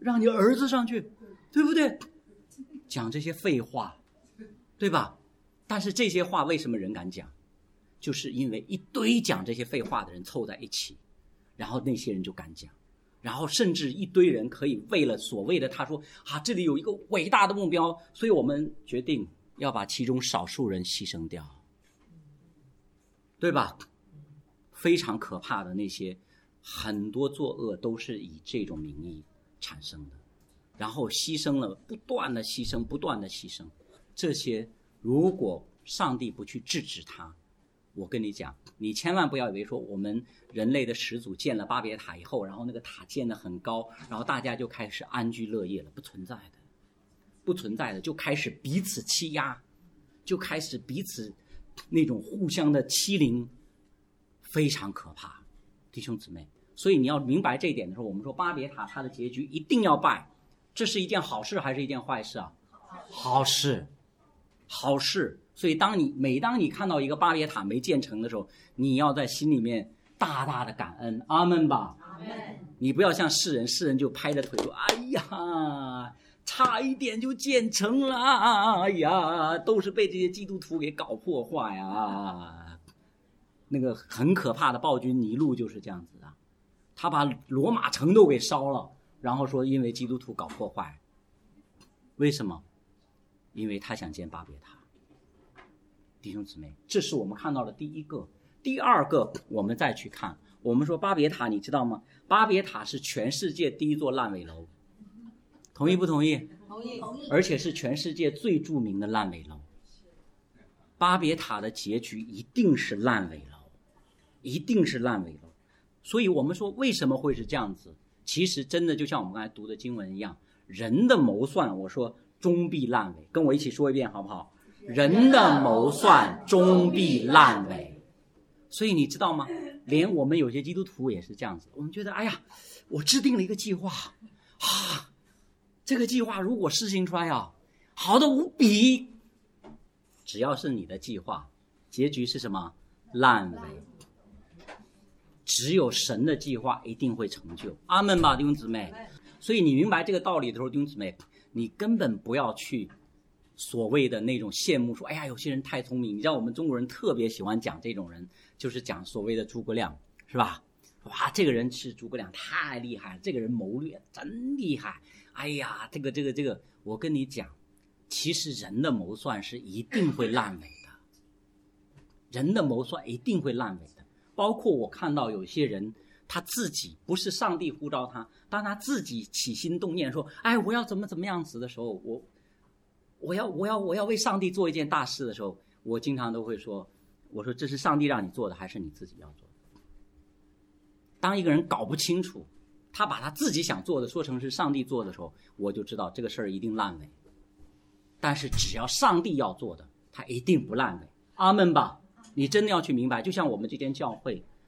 对不对？讲这些废话，对吧？但是这些话为什么人敢讲？就是因为一堆讲这些废话的人凑在一起，然后那些人就敢讲，然后甚至一堆人可以为了所谓的他说这里有一个伟大的目标，所以我们决定要把其中少数人牺牲掉，对吧？非常可怕的那些很多作恶都是以这种名义产生的，然后牺牲了，不断的牺牲，这些如果上帝不去制止他，我跟你讲，你千万不要以为说我们人类的始祖建了巴别塔以后，然后那个塔建得很高，然后大家就开始安居乐业了，不存在的，就开始彼此欺压，就开始彼此那种互相的欺凌，非常可怕，弟兄姊妹。所以你要明白这一点的时候，我们说巴别塔它的结局一定要败，这是一件好事还是一件坏事啊？好事。所以每当你看到一个巴别塔没建成的时候，你要在心里面大大的感恩，阿们吧。 阿们。 你不要像世人就拍着腿说哎呀差一点就建成了，哎呀都是被这些基督徒给搞破坏啊。那个很可怕的暴君尼禄就是这样子的，他把罗马城都给烧了，然后说因为基督徒搞破坏。为什么？因为他想建巴别塔。弟兄姊妹，这是我们看到的第一个。第二个我们再去看，我们说巴别塔你知道吗？巴别塔是全世界第一座烂尾楼，同意不同意？ 同意。 而且是全世界最著名的烂尾楼。巴别塔的结局一定是烂尾楼，所以我们说为什么会是这样子？其实真的就像我们刚才读的经文一样，人的谋算，我说终必烂尾，跟我一起说一遍好不好？人的谋算终必烂尾。所以你知道吗？连我们有些基督徒也是这样子，我们觉得哎呀，我制定了一个计划这个计划如果实行出来好的无比，只要是你的计划，结局是什么？烂尾。只有神的计划一定会成就，阿们吧，弟兄姊妹。所以你明白这个道理的时候，弟兄姊妹，你根本不要去所谓的那种羡慕说哎呀有些人太聪明。你知道我们中国人特别喜欢讲这种人，就是讲所谓的诸葛亮，是吧？哇，这个人是诸葛亮太厉害了，这个人谋略真厉害，哎呀这个我跟你讲，其实人的谋算是一定会烂尾的，包括我看到有些人他自己不是上帝呼召他，当他自己起心动念说哎我要怎么样子的时候，我要为上帝做一件大事的时候，我经常都会说，我说这是上帝让你做的还是你自己要做的？当一个人搞不清楚，他把他自己想做的说成是上帝做的时候，我就知道这个事儿一定烂尾。但是只要上帝要做的，他一定不烂尾，阿们吧。你真的要去明白，就像我们这间教会，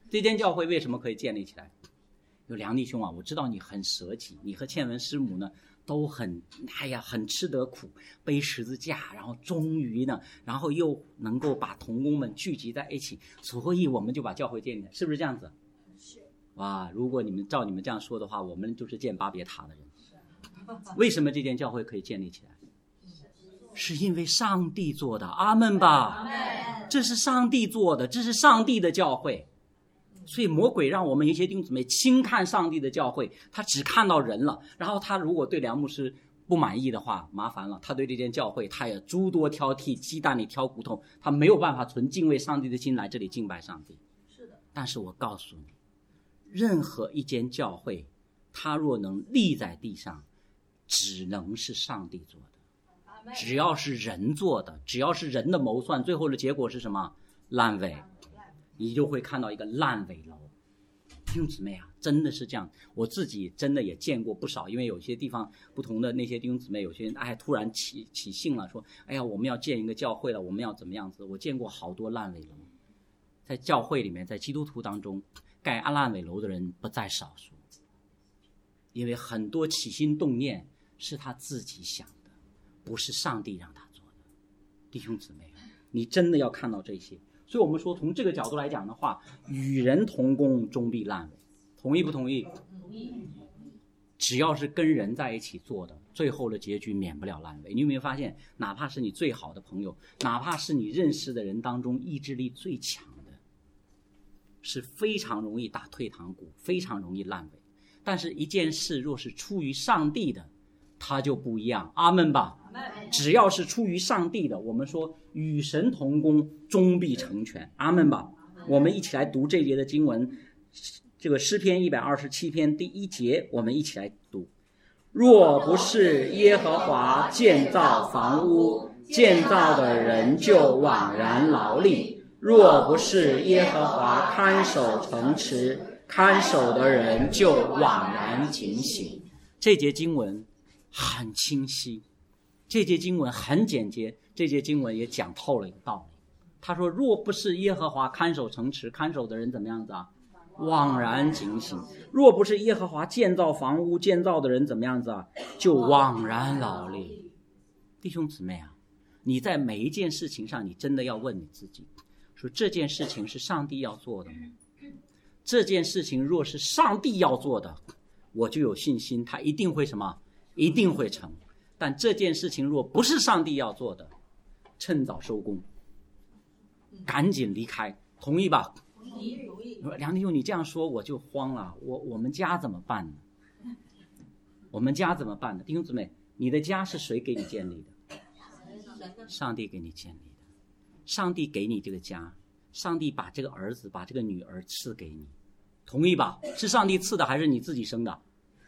这间教会为什么可以建立起来？有梁弟兄啊，我知道你很舍己，你和倩文师母呢都很很吃得苦，背十字架，然后终于呢，然后又能够把同工们聚集在一起，所以我们就把教会建立起来，是不是这样子？ 是。 哇，如果你们照你们这样说的话，我们就是建巴别塔的人。为什么这间教会可以建立起来？是因为上帝做的，阿们吧。这是上帝做的，这是上帝的教会。所以魔鬼让我们一些弟兄姊妹轻看上帝的教会，他只看到人了，然后他如果对梁牧师不满意的话，麻烦了，他对这间教会他也诸多挑剔，鸡蛋里挑骨头，他没有办法存敬畏上帝的心来这里敬拜上帝。 是的。但是我告诉你，任何一间教会他若能立在地上，只能是上帝做的。只要是人做的，只要是人的谋算，最后的结果是什么？烂尾，你就会看到一个烂尾楼。弟兄姊妹啊，真的是这样，我自己真的也见过不少，因为有些地方不同的那些弟兄姊妹，有些人突然起兴了，说我们要建一个教会了，我们要怎么样子。我见过好多烂尾楼，在教会里面，在基督徒当中盖烂尾楼的人不在少数，因为很多起心动念是他自己想的，不是上帝让他做的。弟兄姊妹，你真的要看到这些。所以我们说从这个角度来讲的话，与人同工终必烂尾，同意不同意？同意。只要是跟人在一起做的，最后的结局免不了烂尾。你有没有发现，哪怕是你最好的朋友，哪怕是你认识的人当中意志力最强的，是非常容易打退堂鼓，非常容易烂尾。但是一件事若是出于上帝的，它就不一样。阿们吧。只要是出于上帝的，我们说与神同工终必成全。阿们吧。我们一起来读这节的经文，这个诗篇127篇第1节，我们一起来读。若不是耶和华建造房屋，建造的人就枉然劳力；若不是耶和华看守城池，看守的人就枉然警醒。这节经文很清晰，这节经文很简洁，这节经文也讲透了一个道理。他说若不是耶和华看守城池，看守的人怎么样子啊？枉然警醒。若不是耶和华建造房屋，建造的人怎么样子啊？就枉然劳力。弟兄姊妹啊，你在每一件事情上，你真的要问你自己，说这件事情是上帝要做的吗？这件事情若是上帝要做的，我就有信心他一定会什么？一定会成。但这件事情若不是上帝要做的，趁早收工，赶紧离开，同意吧？同意。梁弟兄，你这样说我就慌了，我们家怎么办呢？我们家怎么办呢？弟兄姊妹，你的家是谁给你建立的？上帝给你建立的。上帝给你这个家，上帝把这个儿子，把这个女儿赐给你，同意吧？是上帝赐的还是你自己生的？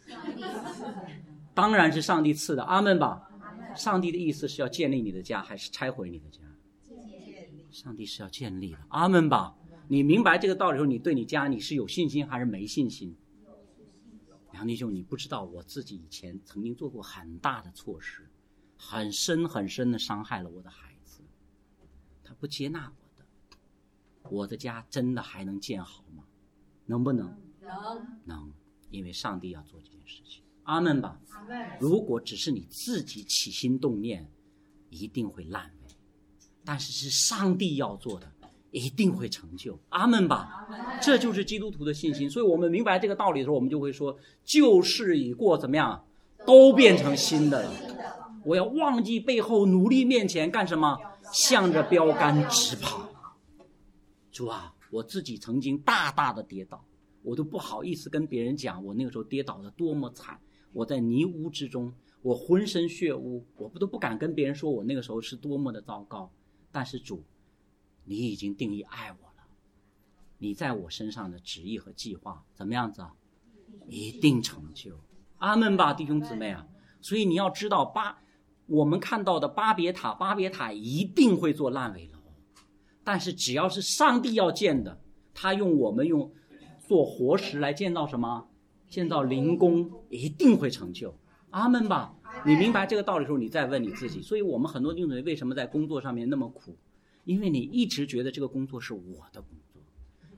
当然是上帝赐的，阿们吧。上帝的意思是要建立你的家还是拆毁你的家？上帝是要建立的，阿们吧。你明白这个道理的时候，你对你家你是有信心还是没信心？梁弟兄，你不知道我自己以前曾经做过很大的错事，很深很深的伤害了我的孩子，他不接纳我的家真的还能建好吗？能不能？能，因为上帝要做这件事情，阿们吧。如果只是你自己起心动念，一定会烂尾，但是是上帝要做的，一定会成就，阿们吧。这就是基督徒的信心。所以我们明白这个道理的时候，我们就会说旧事已过，怎么样，都变成新的了。我要忘记背后，努力面前，干什么？向着标杆直跑。主啊，我自己曾经大大的跌倒，我都不好意思跟别人讲我那个时候跌倒的多么惨，我在泥污之中，我浑身血污，我都不敢跟别人说我那个时候是多么的糟糕。但是主，你已经定义爱我了，你在我身上的旨意和计划怎么样子啊？一定成就，阿们吧，弟兄姊妹啊。所以你要知道，我们看到的巴别塔一定会做烂尾楼，但是只要是上帝要建的，他我们用做活石来建造什么？建造灵宫，一定会成就，阿们吧。你明白这个道理的时候，你再问你自己。所以我们很多弟兄姊妹为什么在工作上面那么苦？因为你一直觉得这个工作是我的工作，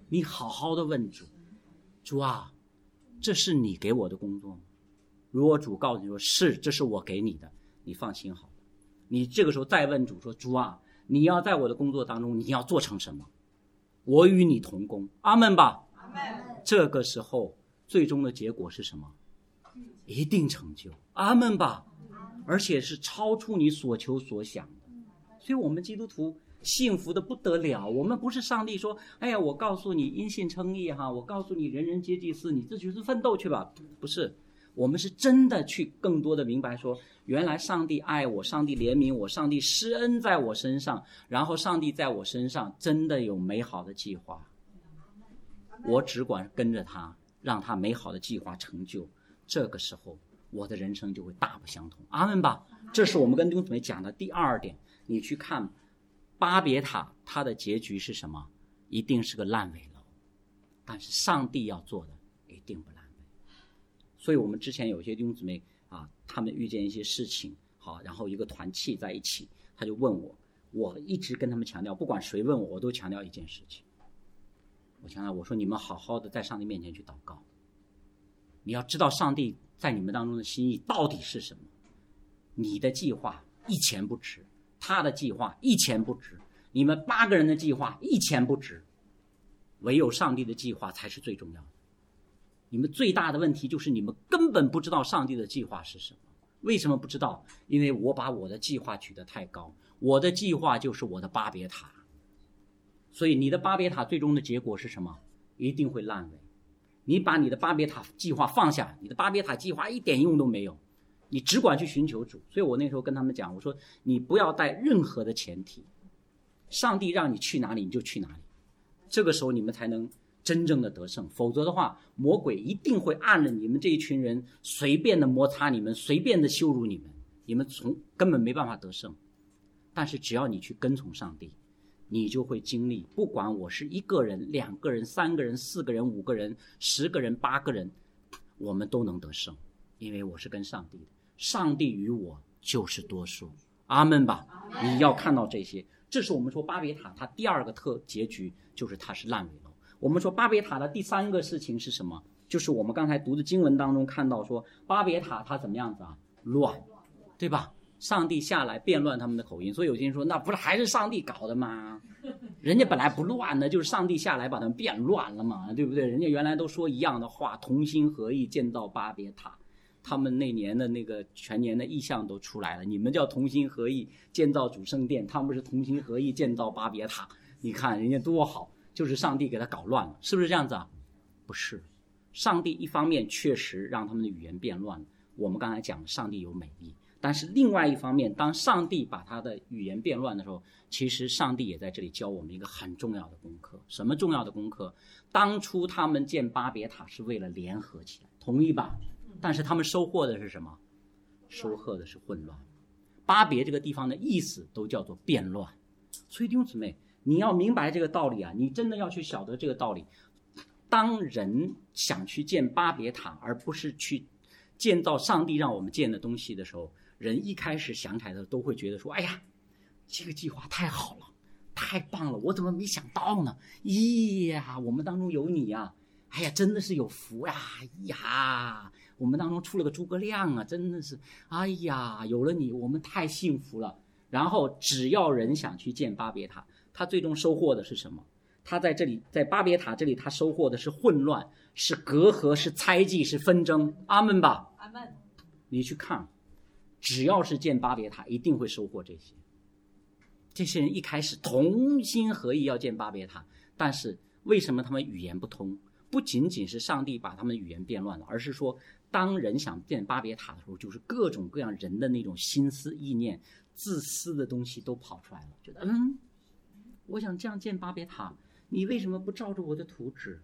你好好的问主，主啊，这是你给我的工作吗？如果主告诉你说是，这是我给你的，你放心好了。你这个时候再问主说，主啊，你要在我的工作当中你要做成什么？我与你同工。阿们吧。 阿们。 这个时候最终的结果是什么？一定成就。阿们吧。而且是超出你所求所想的。所以我们基督徒幸福的不得了。我们不是上帝说，哎呀，我告诉你因信称义哈，我告诉你人人皆祭司，你自己去奋斗去吧。不是，我们是真的去更多的明白说，原来上帝爱我，上帝怜悯我，上帝施恩在我身上，然后上帝在我身上真的有美好的计划，我只管跟着他，让他美好的计划成就。这个时候我的人生就会大不相同。阿们吧。这是我们跟弟兄姊妹讲的第二点。你去看巴别塔，它的结局是什么？一定是个烂尾楼。但是上帝要做的一定不烂尾。所以我们之前有些弟兄姊妹啊，他们遇见一些事情，好，然后一个团契在一起，他就问我，我一直跟他们强调，不管谁问我，我都强调一件事情。我强调，我说你们好好的在上帝面前去祷告。你要知道上帝在你们当中的心意到底是什么。你的计划一钱不值，他的计划一钱不值，你们8个人的计划一钱不值，唯有上帝的计划才是最重要的。你们最大的问题就是你们根本不知道上帝的计划是什么。为什么不知道？因为我把我的计划举得太高，我的计划就是我的巴别塔。所以你的巴别塔最终的结果是什么？一定会烂尾。你把你的巴别塔计划放下，你的巴别塔计划一点用都没有，你只管去寻求主。所以我那时候跟他们讲，我说你不要带任何的前提，上帝让你去哪里你就去哪里，这个时候你们才能真正的得胜。否则的话，魔鬼一定会按着你们这一群人随便的摩擦你们，随便的羞辱你们，你们根本没办法得胜。但是只要你去跟从上帝，你就会经历，不管我是1个人、2个人、3个人、4个人、5个人、10个人、8个人，我们都能得胜，因为我是跟上帝的，上帝与我就是多数。阿们吧。你要看到这些，这是我们说巴别塔它第2个结局，就是它是烂尾楼。我们说巴别塔的第3个事情是什么？就是我们刚才读的经文当中看到说，巴别塔它怎么样子啊？乱，对吧？上帝下来变乱他们的口音。所以有些人说，那不是还是上帝搞的吗？人家本来不乱的，就是上帝下来把他们变乱了嘛，对不对？人家原来都说一样的话，同心合意建造巴别塔，他们那年的那个全年的意象都出来了。你们叫同心合意建造主圣殿，他们是同心合意建造巴别塔。你看人家多好，就是上帝给他搞乱了，是不是这样子啊？不是，上帝一方面确实让他们的语言变乱了，我们刚才讲上帝有美意，但是另外一方面，当上帝把他的语言变乱的时候，其实上帝也在这里教我们一个很重要的功课。什么重要的功课？当初他们建巴别塔是为了联合起来，同意吧？但是他们收获的是什么？收获的是混乱。巴别这个地方的意思都叫做变乱。所以弟兄姊妹，你要明白这个道理啊，你真的要去晓得这个道理。当人想去建巴别塔，而不是去建造上帝让我们建的东西的时候，人一开始想起来的都会觉得说，哎呀，这个计划太好了，太棒了，我怎么没想到呢？咦呀，我们当中有你呀，哎呀，真的是有福呀！呀，我们当中出了个诸葛亮啊，真的是，哎呀，有了你，我们太幸福了。然后只要人想去建巴别塔，他最终收获的是什么？他在这里，在巴别塔这里，他收获的是混乱，是隔阂，是猜忌，是纷争。阿们吧。 阿们。 你去看，只要是建巴别塔，一定会收获这些。这些人一开始同心合意要建巴别塔，但是为什么他们语言不通？不仅仅是上帝把他们语言变乱了，而是说当人想建巴别塔的时候，就是各种各样人的那种心思意念、自私的东西都跑出来了，觉得我想这样建巴别塔，你为什么不照着我的图纸？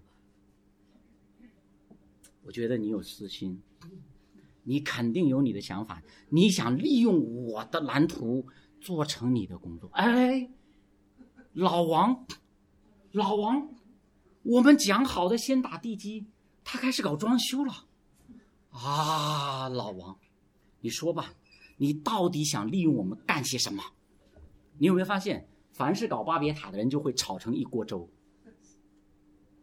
我觉得你有私心，你肯定有你的想法，你想利用我的蓝图做成你的工作。哎，老王，我们讲好的先打地基，他开始搞装修了啊！老王，你说吧，你到底想利用我们干些什么？你有没有发现，凡是搞巴别塔的人就会炒成一锅粥？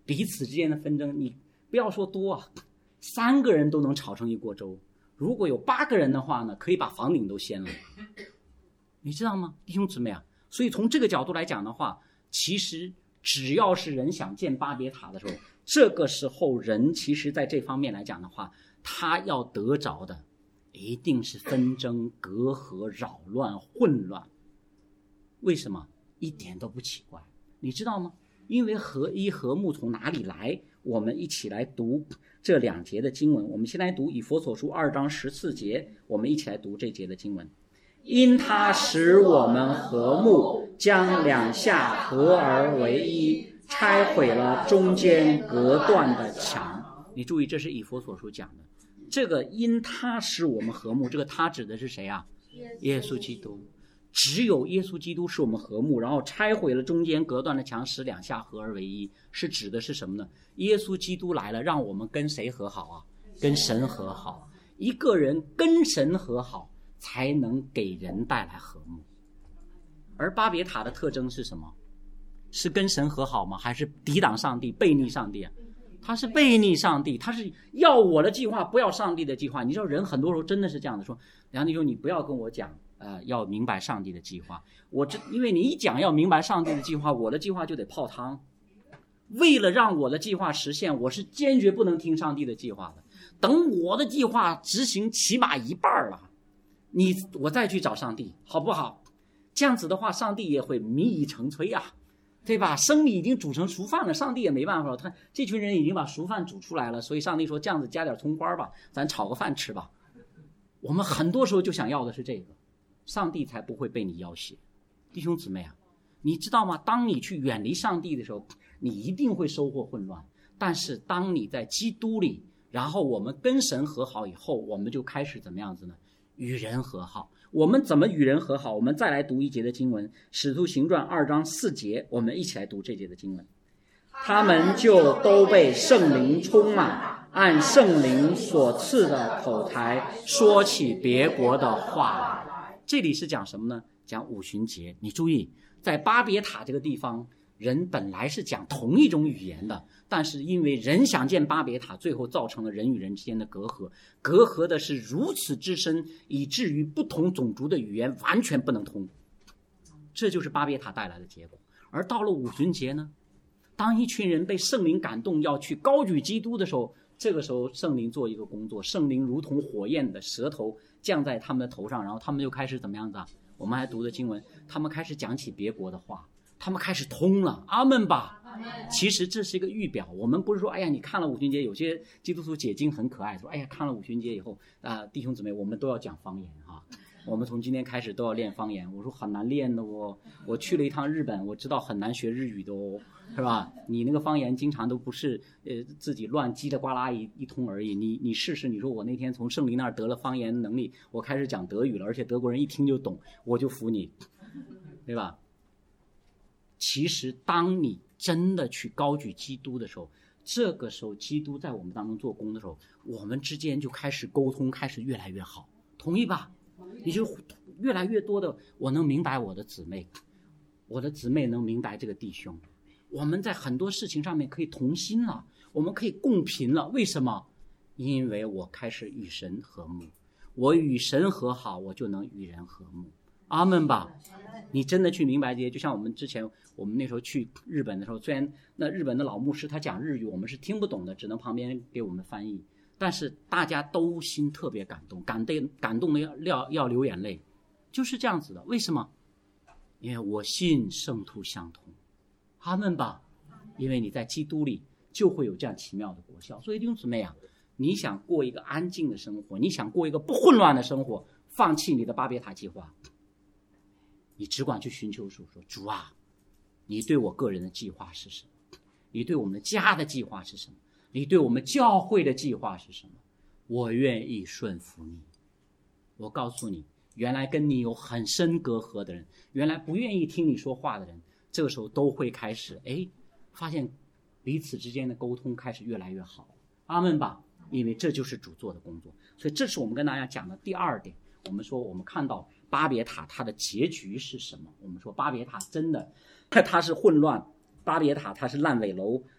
彼此之间的纷争，你不要说多啊，3个人都能炒成一锅粥。如果有8个人的话呢，可以把房顶都掀了。你知道吗，弟兄姊妹啊？所以从这个角度来讲的话，其实只要是人想建巴别塔的时候，这个时候人其实在这方面来讲的话，他要得着的一定是纷争、隔阂、扰乱、混乱。为什么？一点都不奇怪，你知道吗？因为合一和睦从哪里来？我们一起来读这2节的经文。我们先来读以弗所书2章14节，我们一起来读这节的经文。因他使我们和睦，将2下合而为一，拆毁了中间隔断的墙。你注意，这是以弗所书讲的。这个因他使我们和睦，这个他指的是谁啊？耶稣基督。只有耶稣基督使我们和睦，然后拆毁了中间隔断的墙，使2下合而为一，是指的是什么呢？耶稣基督来了，让我们跟谁和好啊？跟神和好。一个人跟神和好，才能给人带来和睦。而巴别塔的特征是什么？是跟神和好吗？还是抵挡上帝、背逆上帝啊？他是背逆上帝，他是要我的计划，不要上帝的计划。你知道人很多时候真的是这样的，说梁弟兄，你不要跟我讲要明白上帝的计划。因为你一讲要明白上帝的计划，我的计划就得泡汤。为了让我的计划实现，我是坚决不能听上帝的计划的。等我的计划执行起码一半了，我再去找上帝，好不好？这样子的话，上帝也会民以成炊啊，对吧？生米已经煮成熟饭了，上帝也没办法了。他这群人已经把熟饭煮出来了，所以上帝说这样子加点葱花吧，咱炒个饭吃吧。我们很多时候就想要的是这个，上帝才不会被你要挟。弟兄姊妹啊，你知道吗？当你去远离上帝的时候，你一定会收获混乱。但是当你在基督里，然后我们跟神和好以后，我们就开始怎么样子呢？与人和好。我们怎么与人和好？我们再来读一节的经文，使徒行传2章4节，我们一起来读这节的经文。他们就都被圣灵充满，按圣灵所赐的口才说起别国的话来。这里是讲什么呢？讲五旬节。你注意，在巴别塔这个地方，人本来是讲同一种语言的，但是因为人想建巴别塔，最后造成了人与人之间的隔阂，隔阂的是如此之深，以至于不同种族的语言完全不能通。这就是巴别塔带来的结果。而到了五旬节呢，当一群人被圣灵感动要去高举基督的时候，这个时候圣灵做一个工作，圣灵如同火焰的舌头降在他们的头上，然后他们就开始怎么样子啊？我们还读的经文，他们开始讲起别国的话，他们开始通了。阿们吧。其实这是一个预表，我们不是说哎呀你看了五旬节，有些基督徒解经很可爱，说哎呀看了五旬节以后弟兄姊妹我们都要讲方言哈，我们从今天开始都要练方言。我说很难练的哦，我去了一趟日本，我知道很难学日语的哦，是吧？你那个方言经常都不是自己乱叽里呱啦一通而已。你试试，你说我那天从圣灵那儿得了方言能力，我开始讲德语了，而且德国人一听就懂，我就服你，对吧？其实当你真的去高举基督的时候，这个时候基督在我们当中做工的时候，我们之间就开始沟通，开始越来越好，同意吧？你就越来越多的，我能明白我的姊妹，我的姊妹能明白这个弟兄，我们在很多事情上面可以同心了，我们可以共频了。为什么？因为我开始与神和睦，我与神和好，我就能与人和睦。阿们吧。你真的去明白这些，就像我们之前我们那时候去日本的时候，虽然那日本的老牧师他讲日语我们是听不懂的，只能旁边给我们翻译，但是大家都心特别感动，感动的要流眼泪，就是这样子的。为什么？因为我信圣徒相通。阿们吧。因为你在基督里就会有这样奇妙的果效。所以弟兄姊妹啊，你想过一个安静的生活，你想过一个不混乱的生活，放弃你的巴别塔计划，你只管去寻求主，说主啊，你对我个人的计划是什么？你对我们家的计划是什么？你对我们教会的计划是什么？我愿意顺服你。我告诉你，原来跟你有很深隔阂的人，原来不愿意听你说话的人，这个时候都会开始发现彼此之间的沟通开始越来越好。阿们吧。因为这就是主做的工作。所以这是我们跟大家讲的第二点。我们说我们看到巴别塔它的结局是什么？我们说巴别塔真的它是混乱，巴别塔它是烂尾楼，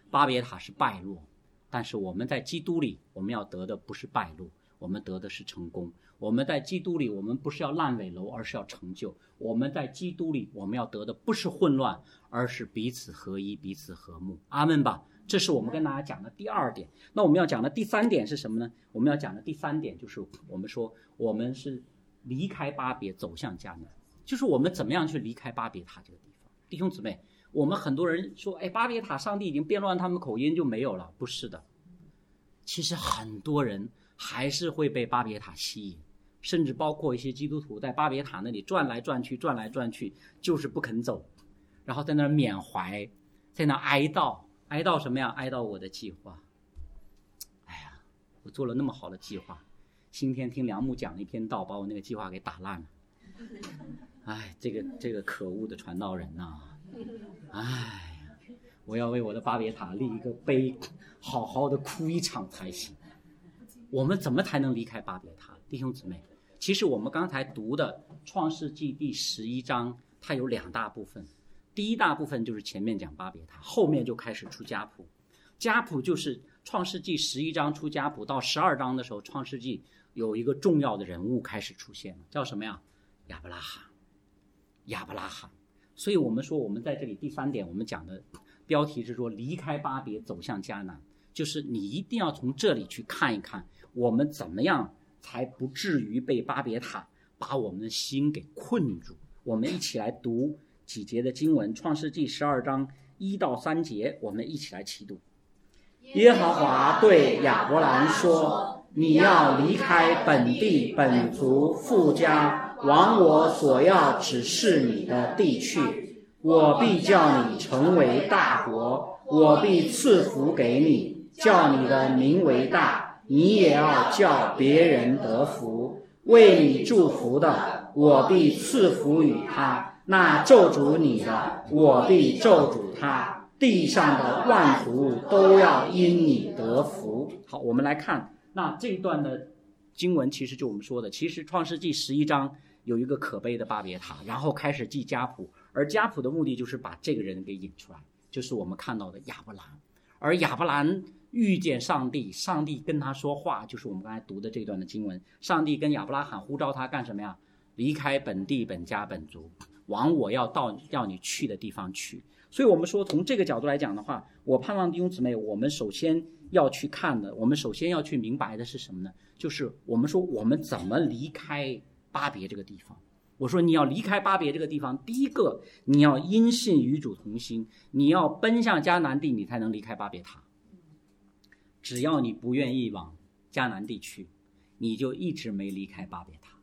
巴别塔是败落，但是我们在基督里，我们要得的不是败落，我们得的是成功。我们在基督里，我们不是要烂尾楼，而是要成就。我们在基督里，我们要得的不是混乱，而是彼此合一，彼此和睦。阿们吧。这是我们跟大家讲的第2点。那我们要讲的第3点是什么呢？我们要讲的第3点就是我们说我们是离开巴别走向迦南，就是我们怎么样去离开巴别塔这个地方。弟兄姊妹，我们很多人说巴别塔上帝已经变乱他们口音就没有了，不是的。其实很多人还是会被巴别塔吸引，甚至包括一些基督徒在巴别塔那里转来转去，就是不肯走，然后在那儿缅怀，在那儿哀悼什么呀？哀悼我的计划。哎呀，我做了那么好的计划，今天听梁牧讲了一篇道，把我那个计划给打烂了。哎，这个可恶的传道人呐！哎，我要为我的巴别塔立一个碑，好好的哭一场才行。我们怎么才能离开巴别塔？弟兄姊妹，其实我们刚才读的创世纪第11章，它有2大部分。第一大部分就是前面讲巴别塔，后面就开始出家谱。家谱就是创世纪11章出家谱，到12章的时候，创世纪有一个重要的人物开始出现了，叫什么呀？亚伯拉罕。所以我们说，我们在这里第3点，我们讲的标题是说离开巴别走向迦南，就是你一定要从这里去看一看，我们怎么样才不至于被巴别塔把我们的心给困住。我们一起来读几节的经文，创世纪12章1到3节，我们一起来齐读。耶和华对亚伯兰说，你要离开本地本族父家，往我所要指示你的地去，我必叫你成为大国，我必赐福给你，叫你的名为大，你也要叫别人得福。为你祝福的，我必赐福于他，那咒诅你的，我必咒诅他，地上的万族都要因你得福。好，我们来看那这一段的经文，其实就我们说的，其实创世纪11章有一个可悲的巴别塔，然后开始记家谱，而家谱的目的就是把这个人给引出来，就是我们看到的亚伯兰。而亚伯兰遇见上帝，上帝跟他说话，就是我们刚才读的这段的经文，上帝跟亚伯拉罕呼召他干什么呀？离开本地本家本族，往我要你去的地方去。所以我们说从这个角度来讲的话，我盼望弟兄姊妹，我们首先要去看的，我们首先要去明白的是什么呢？就是我们说我们怎么离开巴别这个地方。我说你要离开巴别这个地方，第一个你要因信与主同心，你要奔向迦南地，你才能离开巴别塔。只要你不愿意往迦南地去，你就一直没离开巴别塔。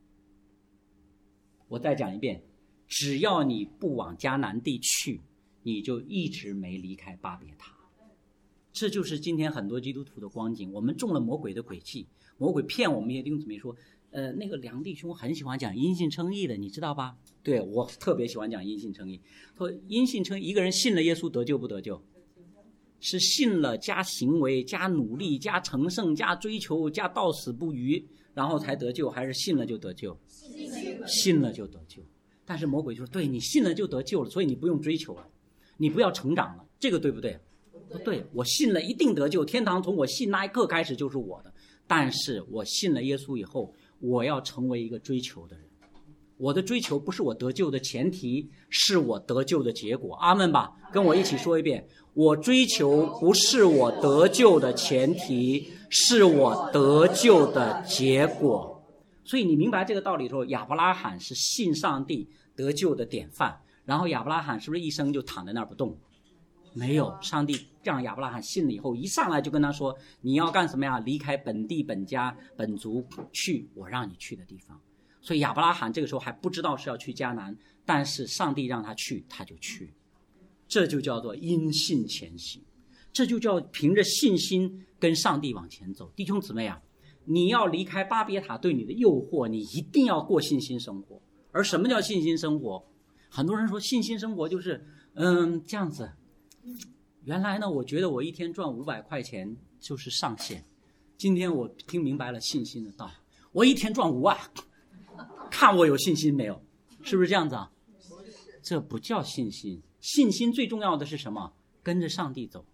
我再讲一遍，只要你不往迦南地去，你就一直没离开巴别塔。这就是今天很多基督徒的光景，我们中了魔鬼的诡计，魔鬼骗我们一些弟兄姊妹说，那个梁弟兄很喜欢讲因信称义的，你知道吧？对，我特别喜欢讲因信称义。说因信称义，一个人信了耶稣得救不得救？是信了加行为加努力加成圣加追求加到死不渝，然后才得救，还是信了就得救？信了就得救。但是魔鬼就说，对，你信了就得救了，所以你不用追求了，你不要成长了，这个对不对？不对，我信了一定得救，天堂从我信那一刻开始就是我的。但是我信了耶稣以后，我要成为一个追求的人。我的追求不是我得救的前提，是我得救的结果。阿们吧，跟我一起说一遍，我追求不是我得救的前提，是我得救的结果。所以你明白这个道理的时候，亚伯拉罕是信上帝得救的典范。然后亚伯拉罕是不是一生就躺在那儿不动？没有，上帝让亚伯拉罕信了以后，一上来就跟他说，你要干什么呀？离开本地本家本族，去我让你去的地方。所以亚伯拉罕这个时候还不知道是要去迦南，但是上帝让他去，他就去。这就叫做因信前行，这就叫凭着信心跟上帝往前走。弟兄姊妹啊，你要离开巴别塔对你的诱惑，你一定要过信心生活。而什么叫信心生活？很多人说信心生活就是这样子。原来呢，我觉得我一天赚500块钱就是上限。今天我听明白了信心的道，我一天赚5万，看我有信心没有？是不是这样子啊？这不叫信心。信心最重要的是什么？跟着上帝走。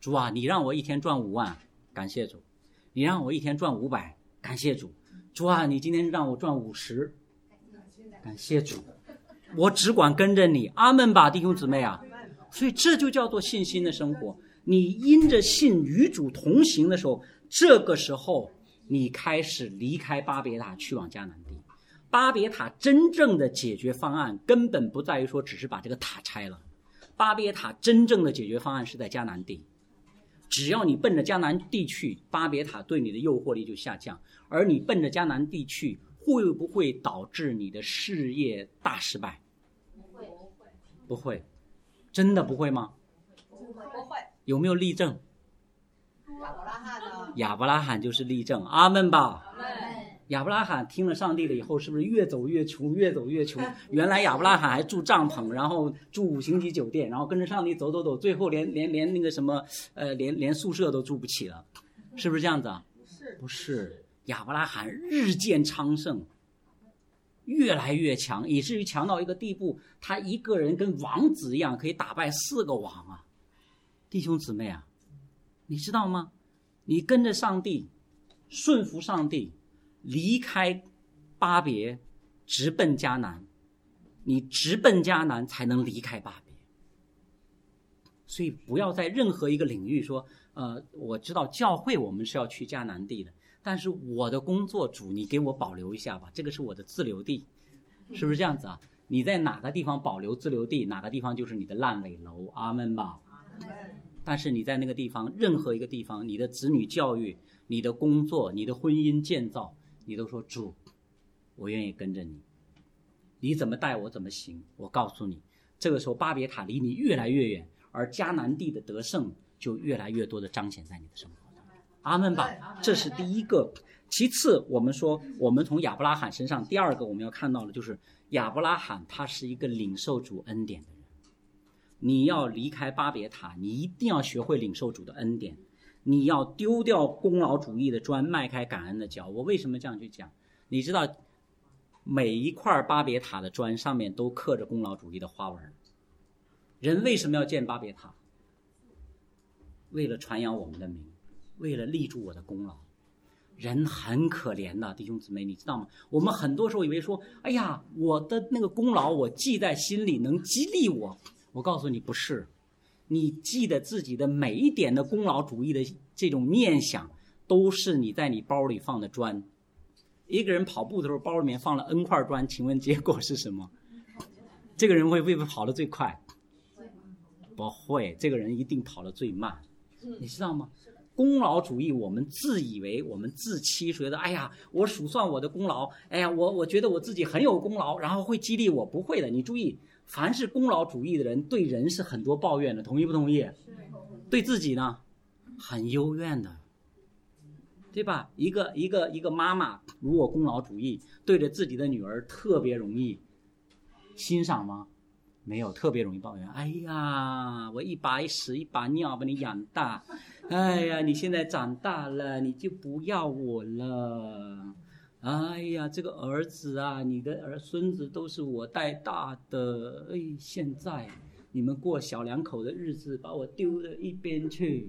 主啊，你让我一天赚5万，感谢主；你让我一天赚500，感谢主。主啊，你今天让我赚50，感谢主。我只管跟着你，阿们吧，弟兄姊妹啊！所以这就叫做信心的生活。你因着信与主同行的时候，这个时候你开始离开巴别塔去往迦南地。巴别塔真正的解决方案根本不在于说只是把这个塔拆了，巴别塔真正的解决方案是在迦南地。只要你奔着迦南地去，巴别塔对你的诱惑力就下降，而你奔着迦南地去，会不会导致你的事业大失败？不会，真的不会吗？ 不会。 有没有例证？ 亚伯拉罕呢？ 亚伯拉罕就是例证，阿们吧。 阿们。 亚伯拉罕听了上帝了以后，是不是越走越穷，越走越穷？原来亚伯拉罕还住帐篷，然后住5星级酒店，然后跟着上帝走，最后连那个什么连宿舍都住不起了，是不是这样子啊？不是，亚伯拉罕日渐昌盛，越来越强，以至于强到一个地步，他一个人跟王子一样，可以打败4个王啊！弟兄姊妹啊，你知道吗？你跟着上帝，顺服上帝，离开巴别，直奔迦南。你直奔迦南才能离开巴别。所以不要在任何一个领域说，我知道教会我们是要去迦南地的，但是我的工作主你给我保留一下吧，这个是我的自留地，是不是这样子啊？你在哪个地方保留自留地，哪个地方就是你的烂尾楼，阿们吧。但是你在那个地方，任何一个地方，你的子女教育，你的工作，你的婚姻建造，你都说主，我愿意跟着你，你怎么带我怎么行。我告诉你，这个时候巴别塔离你越来越远，而迦南地的得胜就越来越多的彰显在你的生活当中，阿们吧。这是第一个。其次我们说，我们从亚伯拉罕身上，第二个我们要看到的就是亚伯拉罕他是一个领受主恩典的人。你要离开巴别塔，你一定要学会领受主的恩典，你要丢掉功劳主义的砖，迈开感恩的脚。我为什么这样去讲？你知道每一块巴别塔的砖上面都刻着功劳主义的花纹。人为什么要建巴别塔？为了传扬我们的名，为了立住我的功劳。人很可怜的，弟兄姊妹，你知道吗？我们很多时候以为说，哎呀，我的那个功劳我记在心里，能激励我。我告诉你，不是。你记得自己的每一点的功劳主义的这种念想，都是你在你包里放的砖。一个人跑步的时候，包里面放了 N 块砖，请问结果是什么？这个人会不会跑得最快？不会，这个人一定跑得最慢。你知道吗？功劳主义，我们自以为，我们自欺，觉得哎呀，我数算我的功劳，哎呀，我觉得我自己很有功劳，然后会激励我。不会的，你注意，凡是功劳主义的人，对人是很多抱怨的，同意不同意？对自己呢，很幽怨的，对吧？一个妈妈如果功劳主义，对着自己的女儿特别容易欣赏吗？没有，特别容易抱怨。哎呀，我一把屎一把尿把你养大，哎呀，你现在长大了，你就不要我了。哎呀，这个儿子啊，你的孙子都是我带大的，哎，现在你们过小两口的日子，把我丢到一边去，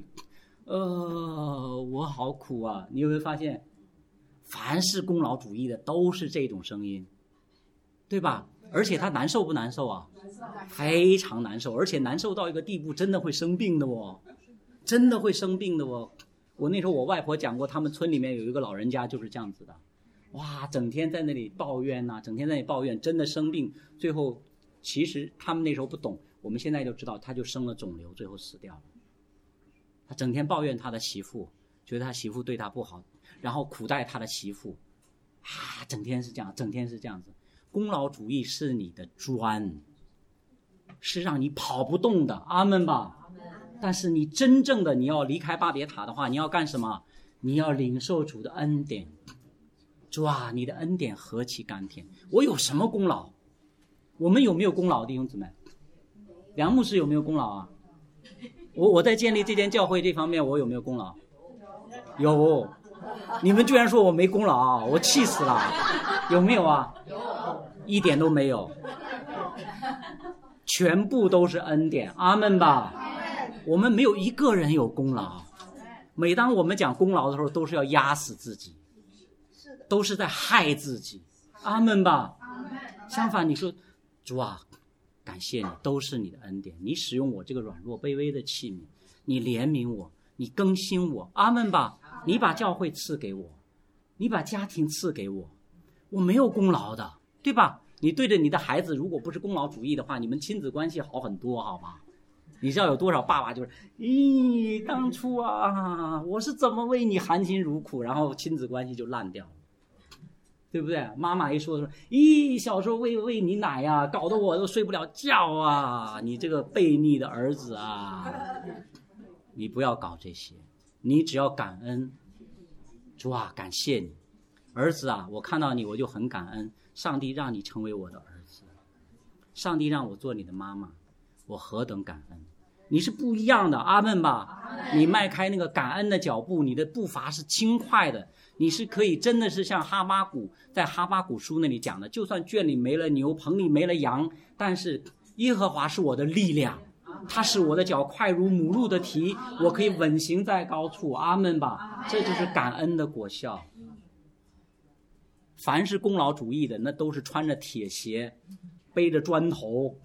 我好苦啊！你有没有发现，凡是功劳主义的都是这种声音，对吧？而且他难受不难受啊？非常难受，而且难受到一个地步，真的会生病的哦，真的会生病的哦。我那时候我外婆讲过，他们村里面有一个老人家就是这样子的，哇，整天在那里抱怨啊，整天在那里抱怨，真的生病，最后其实他们那时候不懂，我们现在就知道，他就生了肿瘤，最后死掉了。他整天抱怨他的媳妇，觉得他媳妇对他不好，然后苦待他的媳妇，整天是这样，整天是这样子。功劳主义是你的砖，是让你跑不动的，阿们吧。但是你真正的你要离开巴别塔的话，你要干什么？你要领受主的恩典。主啊，你的恩典何其甘甜！我有什么功劳？我们有没有功劳，弟兄姊妹？梁牧师有没有功劳啊？我在建立这间教会这方面，我有没有功劳？有。你们居然说我没功劳，我气死了。有没有啊？有。一点都没有，全部都是恩典，阿们吧。 我们没有一个人有功劳。每当我们讲功劳的时候，都是要压死自己，都是在害自己。阿们吧。相反，你说主啊，感谢你，都是你的恩典，你使用我这个软弱卑微的器皿，你怜悯我，你更新我。阿们吧。你把教会赐给我，你把家庭赐给我，我没有功劳的，对吧？你对着你的孩子，如果不是功劳主义的话，你们亲子关系好很多，好吧？你知道有多少爸爸就是当初啊，我是怎么为你含辛茹苦，然后亲子关系就烂掉了，对不对？妈妈一说小时候喂你奶呀，搞得我都睡不了觉啊，你这个悖逆的儿子啊。你不要搞这些，你只要感恩。主啊，感谢你，儿子啊，我看到你我就很感恩，上帝让你成为我的儿子，上帝让我做你的妈妈，我何等感恩。你是不一样的，阿们吧。你迈开那个感恩的脚步，你的步伐是轻快的，你是可以真的是像哈巴谷，在哈巴谷书那里讲的，就算圈里没了牛，棚里没了羊，但是耶和华是我的力量，他使我的脚快如母鹿的蹄，我可以稳行在高处。阿们吧。这就是感恩的果效。凡是功劳主义的，那都是穿着铁鞋，背着砖头，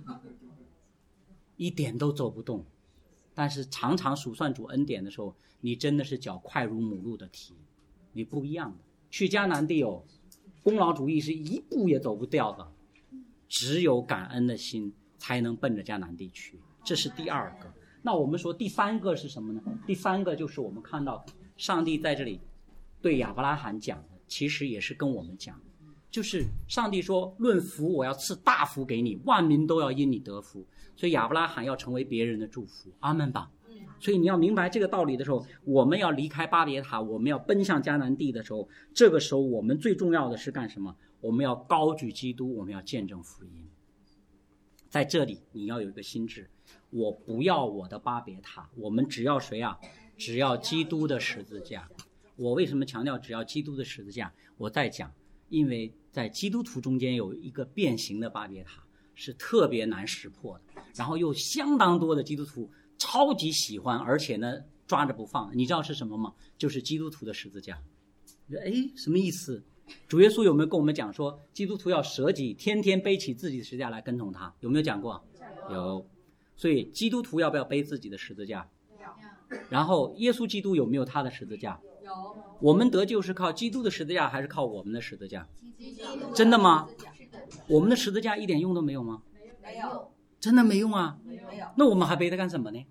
一点都走不动。但是常常数算主恩典的时候，你真的是脚快如母鹿的蹄，你不一样的。去迦南地功劳主义是一步也走不掉的，只有感恩的心才能奔着迦南地去。这是第二个。那我们说第三个是什么呢？第三个就是我们看到上帝在这里对亚伯拉罕讲的，其实也是跟我们讲，就是上帝说，论福我要赐大福给你，万民都要因你得福。所以亚伯拉罕要成为别人的祝福。阿们吧。所以你要明白这个道理的时候，我们要离开巴别塔，我们要奔向迦南地的时候，这个时候我们最重要的是干什么？我们要高举基督，我们要见证福音。在这里你要有一个心智，我不要我的巴别塔，我们只要谁啊？只要基督的十字架。我为什么强调只要基督的十字架？我再讲，因为在基督徒中间有一个变形的巴别塔是特别难识破的，然后又相当多的基督徒超级喜欢，而且呢抓着不放。你知道是什么吗？就是基督徒的十字架。什么意思？主耶稣有没有跟我们讲说，基督徒要舍己，天天背起自己的十字架来跟从他？有没有讲过？有。所以基督徒要不要背自己的十字架？然后耶稣基督有没有他的十字架？有。我们得救是靠基督的十字架还是靠我们的十字架？真的吗？我们的十字架一点用都没有吗？没有。真的没用啊？没有。那我们还背它干什么呢？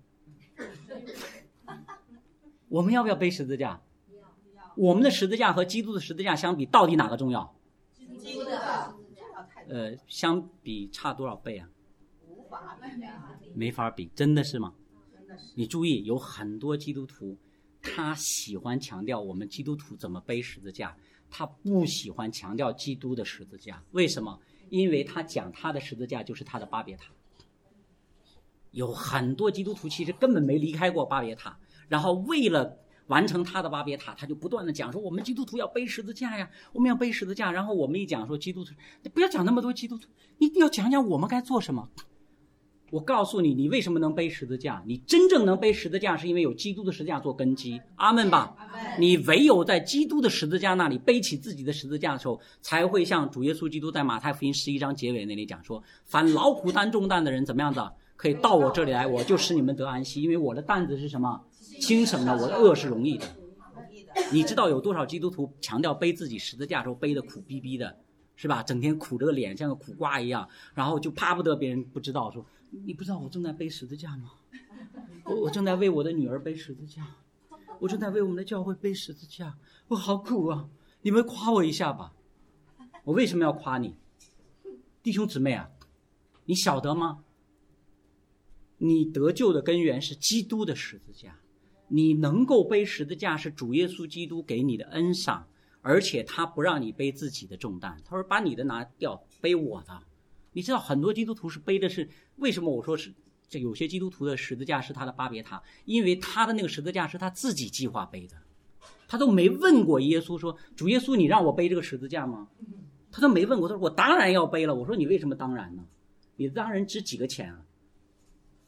我们要不要背十字架？我们的十字架和基督的十字架相比，到底哪个重要？基督的。相比差多少倍啊？没法比，真的是吗？你注意，有很多基督徒他喜欢强调我们基督徒怎么背十字架，他不喜欢强调基督的十字架。为什么？因为他讲他的十字架就是他的巴别塔。有很多基督徒其实根本没离开过巴别塔，然后为了完成他的巴别塔，他就不断的讲说我们基督徒要背十字架呀，我们要背十字架。然后我们一讲说基督徒，你不要讲那么多基督徒，你要讲讲我们该做什么。我告诉你，你为什么能背十字架？你真正能背十字架是因为有基督的十字架做根基。阿们吧。你唯有在基督的十字架那里背起自己的十字架的时候，才会像主耶稣基督在马太福音11章结尾那里讲说，凡劳苦担重担的人怎么样的，可以到我这里来，我就使你们得安息。因为我的担子是什么？轻省的，我的恶是容易的。你知道有多少基督徒强调背自己十字架的时候背得苦逼逼的，是吧？整天苦着个脸像个苦瓜一样，然后就巴不得别人不知道，说你不知道我正在背十字架吗？我正在为我的女儿背十字架，我正在为我们的教会背十字架，我好苦啊！你们夸我一下吧。我为什么要夸你？弟兄姊妹啊，你晓得吗？你得救的根源是基督的十字架，你能够背十字架是主耶稣基督给你的恩赏，而且他不让你背自己的重担，他说把你的拿掉，背我的。你知道很多基督徒是背的是，为什么我说是这有些基督徒的十字架是他的巴别塔？因为他的那个十字架是他自己计划背的，他都没问过耶稣说，主耶稣你让我背这个十字架吗？他都没问过，他说我当然要背了。我说你为什么当然呢？你当然值几个钱啊？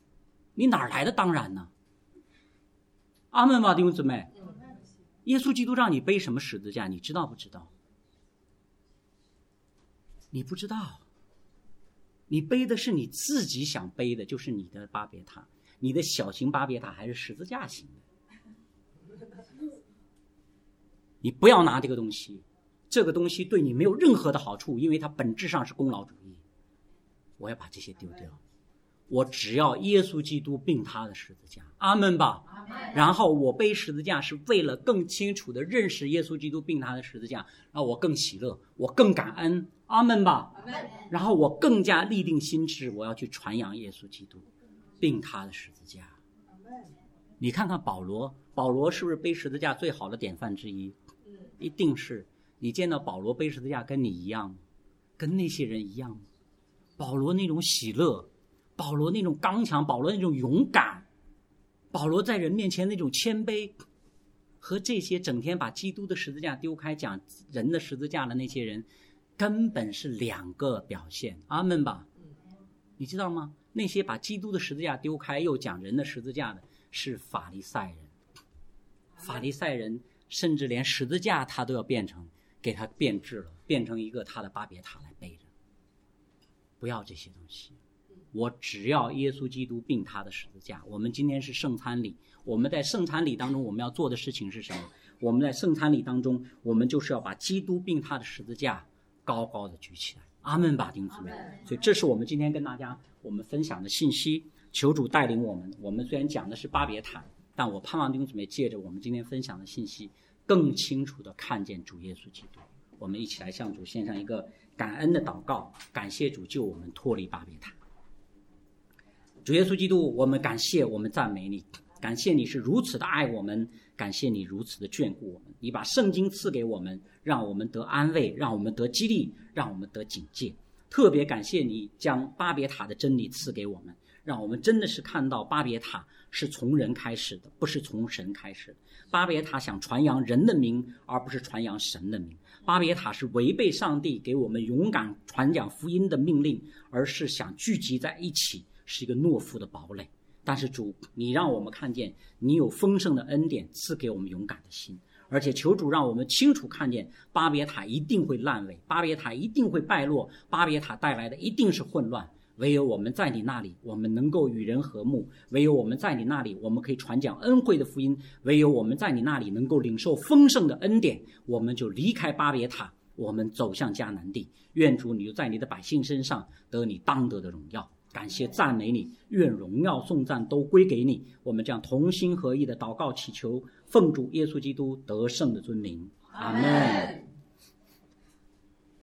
你哪儿来的当然呢？阿们吧，弟兄姊妹。耶稣基督让你背什么十字架，你知道不知道？你不知道。你背的是你自己想背的，就是你的巴别塔，你的小型巴别塔还是十字架型的。你不要拿这个东西，这个东西对你没有任何的好处，因为它本质上是功劳主义。我要把这些丢掉，我只要耶稣基督并他的十字架，阿们吧。然后我背十字架是为了更清楚的认识耶稣基督并他的十字架，让我更喜乐，我更感恩，阿们吧。然后我更加立定心志，我要去传扬耶稣基督并他的十字架。你看看保罗是不是背十字架最好的典范之一？一定是。你见到保罗背十字架跟你一样吗？跟那些人一样吗？保罗那种喜乐，保罗那种刚强，保罗那种勇敢，保罗在人面前那种谦卑，和这些整天把基督的十字架丢开讲人的十字架的那些人根本是两个表现，阿们吧。你知道吗？那些把基督的十字架丢开又讲人的十字架的是法利赛人。法利赛人甚至连十字架他都要给他变质了，变成一个他的巴别塔来背着。不要这些东西，我只要耶稣基督并他的十字架。我们今天是圣餐礼，我们在圣餐礼当中我们要做的事情是什么？我们在圣餐礼当中，我们就是要把基督并他的十字架高高的举起来，阿们吧，弟兄姊妹。所以这是我们今天跟大家我们分享的信息，求主带领我们。我们虽然讲的是巴别塔，但我盼望弟兄姊妹借着我们今天分享的信息更清楚地看见主耶稣基督。我们一起来向主献上一个感恩的祷告，感谢主救我们脱离巴别塔。主耶稣基督，我们感谢，我们赞美你，感谢你是如此的爱我们，感谢你如此的眷顾我们。你把圣经赐给我们，让我们得安慰，让我们得激励，让我们得警戒。特别感谢你将巴别塔的真理赐给我们，让我们真的是看到巴别塔是从人开始的，不是从神开始的。巴别塔想传扬人的名，而不是传扬神的名。巴别塔是违背上帝给我们勇敢传讲福音的命令，而是想聚集在一起，是一个懦夫的堡垒。但是主，你让我们看见你有丰盛的恩典赐给我们勇敢的心，而且求主让我们清楚看见巴别塔一定会烂尾，巴别塔一定会败落，巴别塔带来的一定是混乱。唯有我们在你那里，我们能够与人和睦；唯有我们在你那里，我们可以传讲恩惠的福音；唯有我们在你那里能够领受丰盛的恩典，我们就离开巴别塔，我们走向迦南地。愿主你就在你的百姓身上得你当得的荣耀。感谢赞美你，愿荣耀颂赞都归给你。我们将同心合意的祷告祈求，奉主耶稣基督得胜的尊名，阿们。